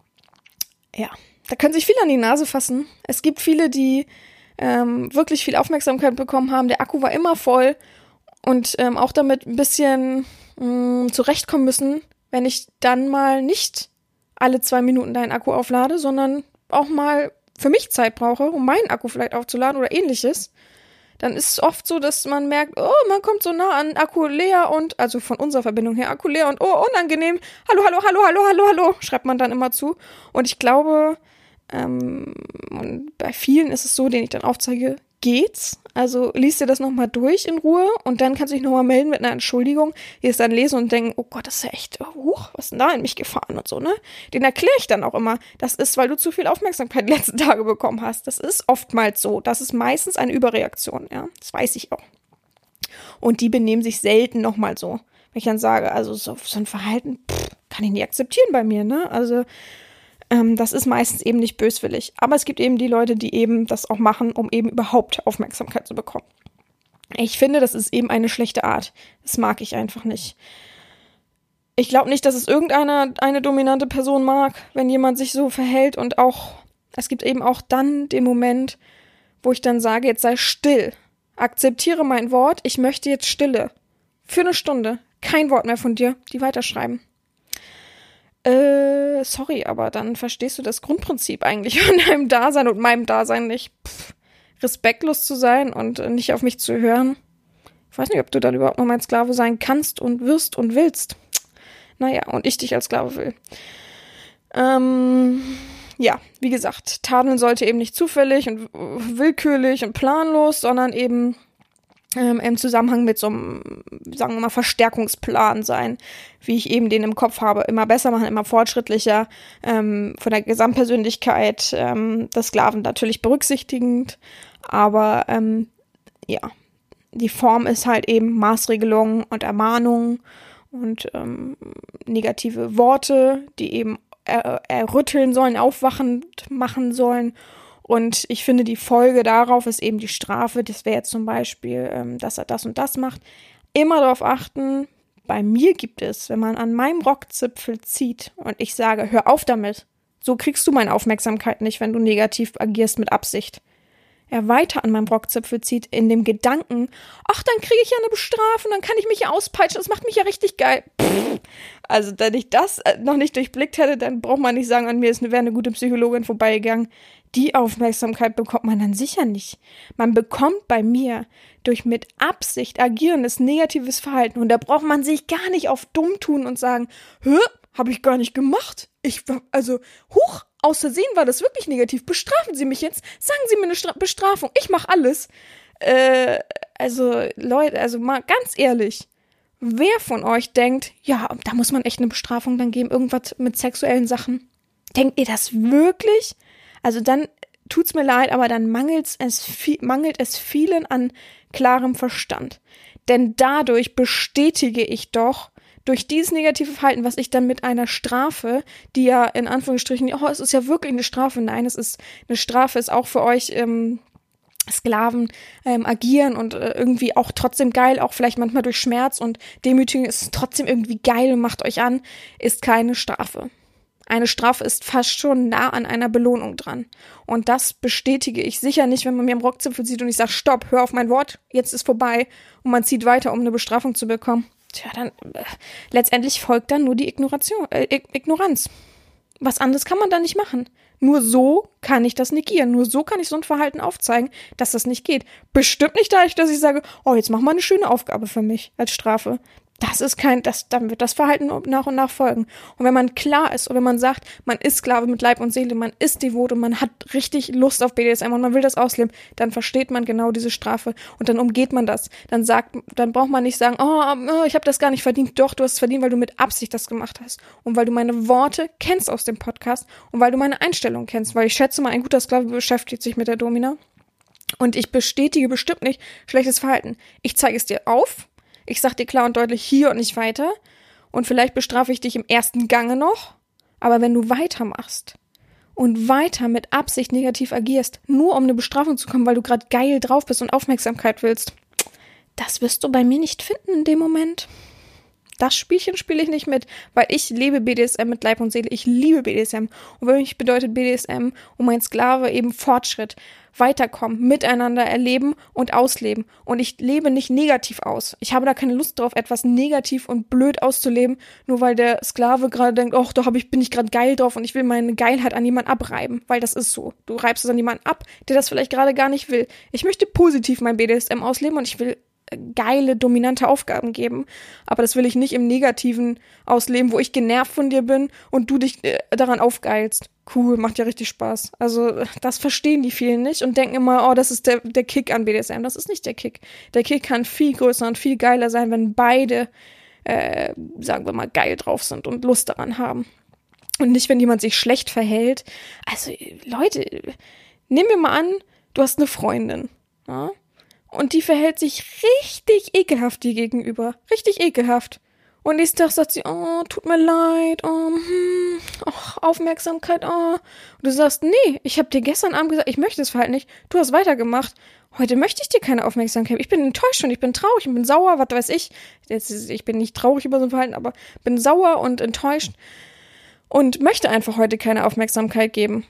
ja, da können sich viele an die Nase fassen. Es gibt viele, die ähm, wirklich viel Aufmerksamkeit bekommen haben. Der Akku war immer voll und ähm, auch damit ein bisschen mh, zurechtkommen müssen, wenn ich dann mal nicht alle zwei Minuten deinen Akku auflade, sondern auch mal für mich Zeit brauche, um meinen Akku vielleicht aufzuladen oder ähnliches. Dann ist es oft so, dass man merkt, oh, man kommt so nah an Akku leer und, also von unserer Verbindung her, Akku leer und, oh, unangenehm, hallo, hallo, hallo, hallo, hallo, hallo, schreibt man dann immer zu. Und ich glaube, ähm, und bei vielen ist es so, den ich dann aufzeige, geht's. Also liest dir das nochmal durch in Ruhe und dann kannst du dich nochmal melden mit einer Entschuldigung, die es dann lesen und denken, oh Gott, das ist ja echt, huch, was ist denn da in mich gefahren und so, ne? Den erkläre ich dann auch immer, das ist, weil du zu viel Aufmerksamkeit die letzten Tage bekommen hast. Das ist oftmals so. Das ist meistens eine Überreaktion, ja. Das weiß ich auch. Und die benehmen sich selten nochmal so. Wenn ich dann sage, also so, so ein Verhalten, pff, kann ich nicht akzeptieren bei mir, ne? Also Ähm, das ist meistens eben nicht böswillig. Aber es gibt eben die Leute, die eben das auch machen, um eben überhaupt Aufmerksamkeit zu bekommen. Ich finde, das ist eben eine schlechte Art. Das mag ich einfach nicht. Ich glaube nicht, dass es irgendeine eine dominante Person mag, wenn jemand sich so verhält. Und auch, es gibt eben auch dann den Moment, wo ich dann sage, jetzt sei still. Akzeptiere mein Wort, ich möchte jetzt Stille. Für eine Stunde. Kein Wort mehr von dir, die weiterschreiben. Äh, sorry, aber dann verstehst du das Grundprinzip eigentlich von deinem Dasein und meinem Dasein nicht. Pff, respektlos zu sein und nicht auf mich zu hören. Ich weiß nicht, ob du dann überhaupt noch mein Sklave sein kannst und wirst und willst. Naja, und ich dich als Sklave will. Ähm, ja, wie gesagt, tadeln sollte eben nicht zufällig und willkürlich und planlos, sondern eben Ähm, im Zusammenhang mit so einem, sagen wir mal, Verstärkungsplan sein, wie ich eben den im Kopf habe. Immer besser machen, immer fortschrittlicher, ähm, von der Gesamtpersönlichkeit ähm, des Sklaven natürlich berücksichtigend, aber ähm, ja, die Form ist halt eben Maßregelung und Ermahnung und ähm, negative Worte, die eben er- errütteln sollen, aufwachend machen sollen. Und ich finde, die Folge darauf ist eben die Strafe. Das wäre jetzt zum Beispiel, ähm, dass er das und das macht. Immer darauf achten, bei mir gibt es, wenn man an meinem Rockzipfel zieht und ich sage, hör auf damit. So kriegst du meine Aufmerksamkeit nicht, wenn du negativ agierst mit Absicht. Er weiter an meinem Rockzipfel zieht, in dem Gedanken, ach, dann kriege ich ja eine Bestrafung, dann kann ich mich ja auspeitschen, das macht mich ja richtig geil. Pff. Also, wenn ich das noch nicht durchblickt hätte, dann braucht man nicht sagen, an mir ist eine, wäre eine gute Psychologin vorbeigegangen. Die Aufmerksamkeit bekommt man dann sicher nicht. Man bekommt bei mir durch mit Absicht agierendes negatives Verhalten und da braucht man sich gar nicht auf dumm tun und sagen, hä, habe ich gar nicht gemacht. Ich, also, huch, aus Versehen war das wirklich negativ. Bestrafen Sie mich jetzt? Sagen Sie mir eine Stra- Bestrafung. Ich mache alles. Äh, also, Leute, also mal ganz ehrlich, wer von euch denkt, ja, da muss man echt eine Bestrafung dann geben, irgendwas mit sexuellen Sachen? Denkt ihr das wirklich? Also dann tut's mir leid, aber dann mangelt es, mangelt es vielen an klarem Verstand. Denn dadurch bestätige ich doch, durch dieses negative Verhalten, was ich dann mit einer Strafe, die ja in Anführungsstrichen, oh, es ist ja wirklich eine Strafe, nein, es ist eine Strafe, ist auch für euch ähm, Sklaven ähm, agieren und äh, irgendwie auch trotzdem geil, auch vielleicht manchmal durch Schmerz und Demütigung ist es trotzdem irgendwie geil und macht euch an, ist keine Strafe. Eine Strafe ist fast schon nah an einer Belohnung dran. Und das bestätige ich sicher nicht, wenn man mir am Rockzipfel sieht und ich sage, stopp, hör auf mein Wort, jetzt ist vorbei. Und man zieht weiter, um eine Bestrafung zu bekommen. Tja, dann äh, letztendlich folgt dann nur die Ignoration, äh, Ignoranz. Was anderes kann man da nicht machen. Nur so kann ich das negieren. Nur so kann ich so ein Verhalten aufzeigen, dass das nicht geht. Bestimmt nicht dadurch, dass ich sage, oh, jetzt mach mal eine schöne Aufgabe für mich als Strafe. Das ist kein, das, dann wird das Verhalten nach und nach folgen. Und wenn man klar ist und wenn man sagt, man ist Sklave mit Leib und Seele, man ist devot und man hat richtig Lust auf B D S M und man will das ausleben, dann versteht man genau diese Strafe und dann umgeht man das. Dann sagt, dann braucht man nicht sagen, oh, ich habe das gar nicht verdient. Doch, du hast es verdient, weil du mit Absicht das gemacht hast und weil du meine Worte kennst aus dem Podcast und weil du meine Einstellung kennst. Weil ich schätze mal, ein guter Sklave beschäftigt sich mit der Domina und ich bestätige bestimmt nicht schlechtes Verhalten. Ich zeige es dir auf. Ich sag dir klar und deutlich hier und nicht weiter. Und vielleicht bestrafe ich dich im ersten Gange noch. Aber wenn du weitermachst und weiter mit Absicht negativ agierst, nur um eine Bestrafung zu kommen, weil du gerade geil drauf bist und Aufmerksamkeit willst, das wirst du bei mir nicht finden in dem Moment. Das Spielchen spiele ich nicht mit, weil ich lebe B D S M mit Leib und Seele. Ich liebe B D S M. Und für mich bedeutet B D S M und mein Sklave eben Fortschritt, weiterkommen, miteinander erleben und ausleben. Und ich lebe nicht negativ aus. Ich habe da keine Lust drauf, etwas negativ und blöd auszuleben, nur weil der Sklave gerade denkt, oh, da hab ich, bin ich gerade geil drauf und ich will meine Geilheit an jemanden abreiben. Weil das ist so. Du reibst es an jemanden ab, der das vielleicht gerade gar nicht will. Ich möchte positiv mein B D S M ausleben und ich will geile, dominante Aufgaben geben. Aber das will ich nicht im Negativen ausleben, wo ich genervt von dir bin und du dich äh, daran aufgeilst. Cool, macht ja richtig Spaß. Also das verstehen die vielen nicht und denken immer, oh, das ist der, der Kick an B D S M. Das ist nicht der Kick. Der Kick kann viel größer und viel geiler sein, wenn beide, äh, sagen wir mal, geil drauf sind und Lust daran haben. Und nicht, wenn jemand sich schlecht verhält. Also Leute, nehmen wir mal an, du hast eine Freundin, ja? Und die verhält sich richtig ekelhaft dir gegenüber. Richtig ekelhaft. Und nächsten Tag sagt sie, oh, tut mir leid, oh, hm, oh, Aufmerksamkeit, oh. Und du sagst, nee, ich habe dir gestern Abend gesagt, ich möchte das Verhalten nicht. Du hast weitergemacht. Heute möchte ich dir keine Aufmerksamkeit. Ich bin enttäuscht und ich bin traurig und bin sauer, was weiß ich. Jetzt, ich bin nicht traurig über so ein Verhalten, aber bin sauer und enttäuscht und möchte einfach heute keine Aufmerksamkeit geben.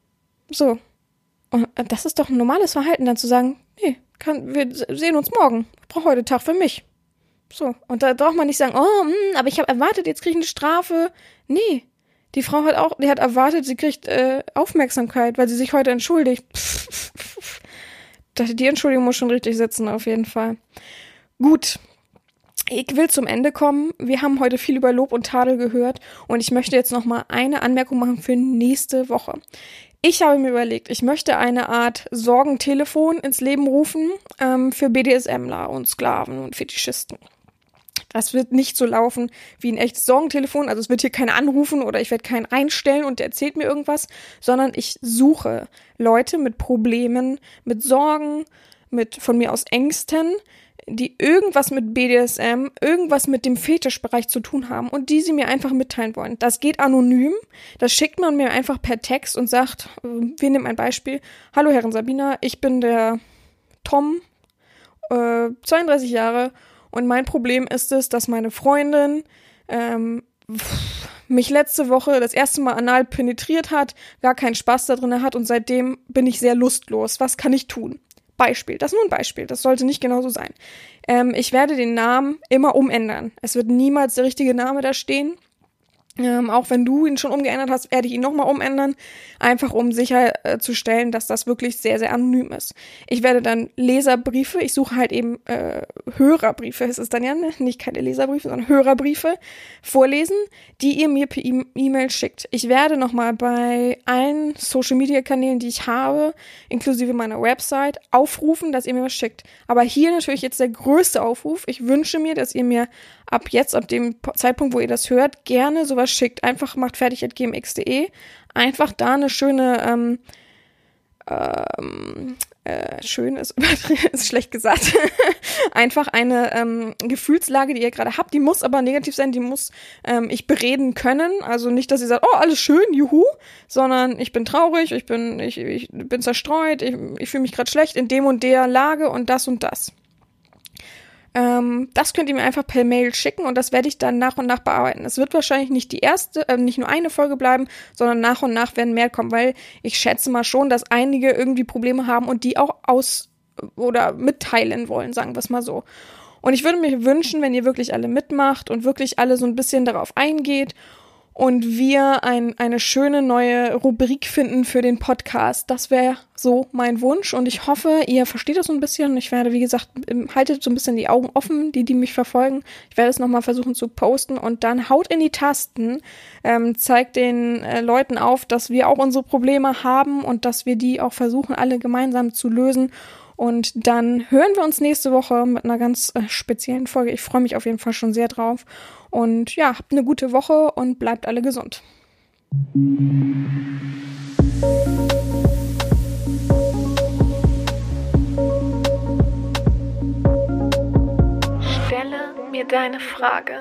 So. Und das ist doch ein normales Verhalten, dann zu sagen, nee, kann, wir sehen uns morgen. Ich brauche heute Tag für mich. So. Und da braucht man nicht sagen, oh, mh, aber ich habe erwartet, jetzt kriege ich eine Strafe. Nee. Die Frau hat auch, die hat erwartet, sie kriegt äh, Aufmerksamkeit, weil sie sich heute entschuldigt. Pff, pff, pff. Die Entschuldigung muss schon richtig sitzen, auf jeden Fall. Gut. Ich will zum Ende kommen. Wir haben heute viel über Lob und Tadel gehört und ich möchte jetzt noch mal eine Anmerkung machen für nächste Woche. Ich habe mir überlegt, ich möchte eine Art Sorgentelefon ins Leben rufen ähm, für BDSMler und Sklaven und Fetischisten. Das wird nicht so laufen wie ein echtes Sorgentelefon, also es wird hier keiner anrufen oder ich werde keinen einstellen und der erzählt mir irgendwas, sondern ich suche Leute mit Problemen, mit Sorgen, mit von mir aus Ängsten, die irgendwas mit B D S M, irgendwas mit dem Fetischbereich zu tun haben und die sie mir einfach mitteilen wollen. Das geht anonym, das schickt man mir einfach per Text und sagt, wir nehmen ein Beispiel, hallo Herren Sabina, ich bin der Tom, äh, zweiunddreißig Jahre und mein Problem ist es, dass meine Freundin ähm, mich letzte Woche das erste Mal anal penetriert hat, gar keinen Spaß da drin hat und seitdem bin ich sehr lustlos. Was kann ich tun? Beispiel, das ist nur ein Beispiel, das sollte nicht genauso sein. Ähm, ich werde den Namen immer umändern. Es wird niemals der richtige Name da stehen. Ähm, auch wenn du ihn schon umgeändert hast, werde ich ihn nochmal umändern, einfach um sicherzustellen, äh, dass das wirklich sehr, sehr anonym ist. Ich werde dann Leserbriefe, ich suche halt eben äh, Hörerbriefe, ist es dann ja, ne? Nicht keine Leserbriefe, sondern Hörerbriefe vorlesen, die ihr mir per E-Mail schickt. Ich werde nochmal bei allen Social-Media-Kanälen, die ich habe, inklusive meiner Website, aufrufen, dass ihr mir was schickt. Aber hier natürlich jetzt der größte Aufruf. Ich wünsche mir, dass ihr mir ab jetzt, ab dem Zeitpunkt, wo ihr das hört, gerne sowas schickt. Einfach macht fertig at g m x punkt d e. Einfach da eine schöne, ähm, ähm, äh, schön ist, ist schlecht gesagt, einfach eine ähm, Gefühlslage, die ihr gerade habt, die muss aber negativ sein, die muss ähm, ich bereden können. Also nicht, dass ihr sagt, oh, alles schön, juhu, sondern ich bin traurig, ich bin, ich, ich bin zerstreut, ich, ich fühle mich gerade schlecht in dem und der Lage und das und das. Ähm, das könnt ihr mir einfach per Mail schicken und das werde ich dann nach und nach bearbeiten. Es wird wahrscheinlich nicht die erste, äh, nicht nur eine Folge bleiben, sondern nach und nach werden mehr kommen, weil ich schätze mal schon, dass einige irgendwie Probleme haben und die auch aus- oder mitteilen wollen, sagen wir es mal so. Und ich würde mir wünschen, wenn ihr wirklich alle mitmacht und wirklich alle so ein bisschen darauf eingeht und wir ein, eine schöne neue Rubrik finden für den Podcast. Das wäre so mein Wunsch und ich hoffe, ihr versteht das so ein bisschen. Ich werde, wie gesagt, haltet so ein bisschen die Augen offen, die, die mich verfolgen. Ich werde es nochmal versuchen zu posten und dann haut in die Tasten, ähm, zeigt den äh, Leuten auf, dass wir auch unsere Probleme haben und dass wir die auch versuchen, alle gemeinsam zu lösen. Und dann hören wir uns nächste Woche mit einer ganz äh, speziellen Folge. Ich freue mich auf jeden Fall schon sehr drauf. Und ja, habt eine gute Woche und bleibt alle gesund. Stelle mir deine Frage.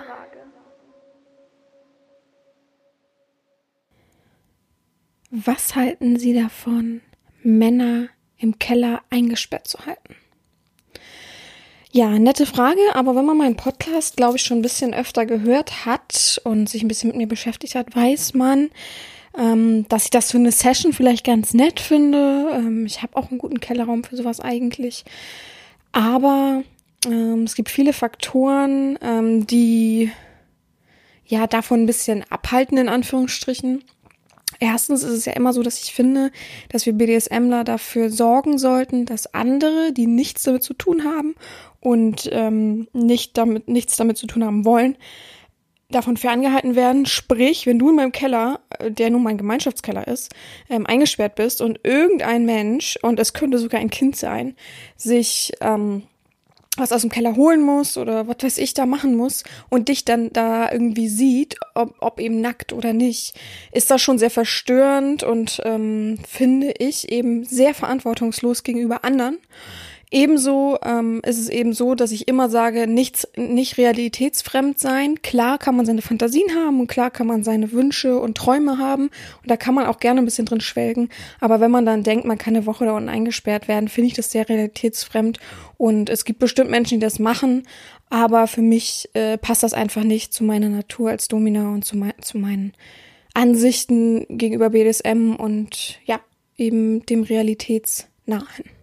Was halten Sie davon, Männer im Keller eingesperrt zu halten? Ja, nette Frage, aber wenn man meinen Podcast, glaube ich, schon ein bisschen öfter gehört hat und sich ein bisschen mit mir beschäftigt hat, weiß man, ähm, dass ich das für eine Session vielleicht ganz nett finde. Ähm, ich habe auch einen guten Kellerraum für sowas eigentlich. Aber ähm, es gibt viele Faktoren, ähm, die ja davon ein bisschen abhalten, in Anführungsstrichen. Erstens ist es ja immer so, dass ich finde, dass wir BDSMler dafür sorgen sollten, dass andere, die nichts damit zu tun haben und ähm, nicht damit, nichts damit zu tun haben wollen, davon ferngehalten werden. Sprich, wenn du in meinem Keller, der nun mein Gemeinschaftskeller ist, ähm, eingesperrt bist und irgendein Mensch, und es könnte sogar ein Kind sein, sich ähm, was aus dem Keller holen muss oder was weiß ich da machen muss und dich dann da irgendwie sieht, ob, ob eben nackt oder nicht, ist das schon sehr verstörend und ähm, finde ich eben sehr verantwortungslos gegenüber anderen. Ebenso ähm, ist es eben so, dass ich immer sage, nichts, nicht realitätsfremd sein. Klar kann man seine Fantasien haben und klar kann man seine Wünsche und Träume haben und da kann man auch gerne ein bisschen drin schwelgen. Aber wenn man dann denkt, man kann eine Woche da unten eingesperrt werden, finde ich das sehr realitätsfremd und es gibt bestimmt Menschen, die das machen, aber für mich äh, passt das einfach nicht zu meiner Natur als Domina und zu, mein, zu meinen Ansichten gegenüber B D S M und ja, eben dem realitätsnahen.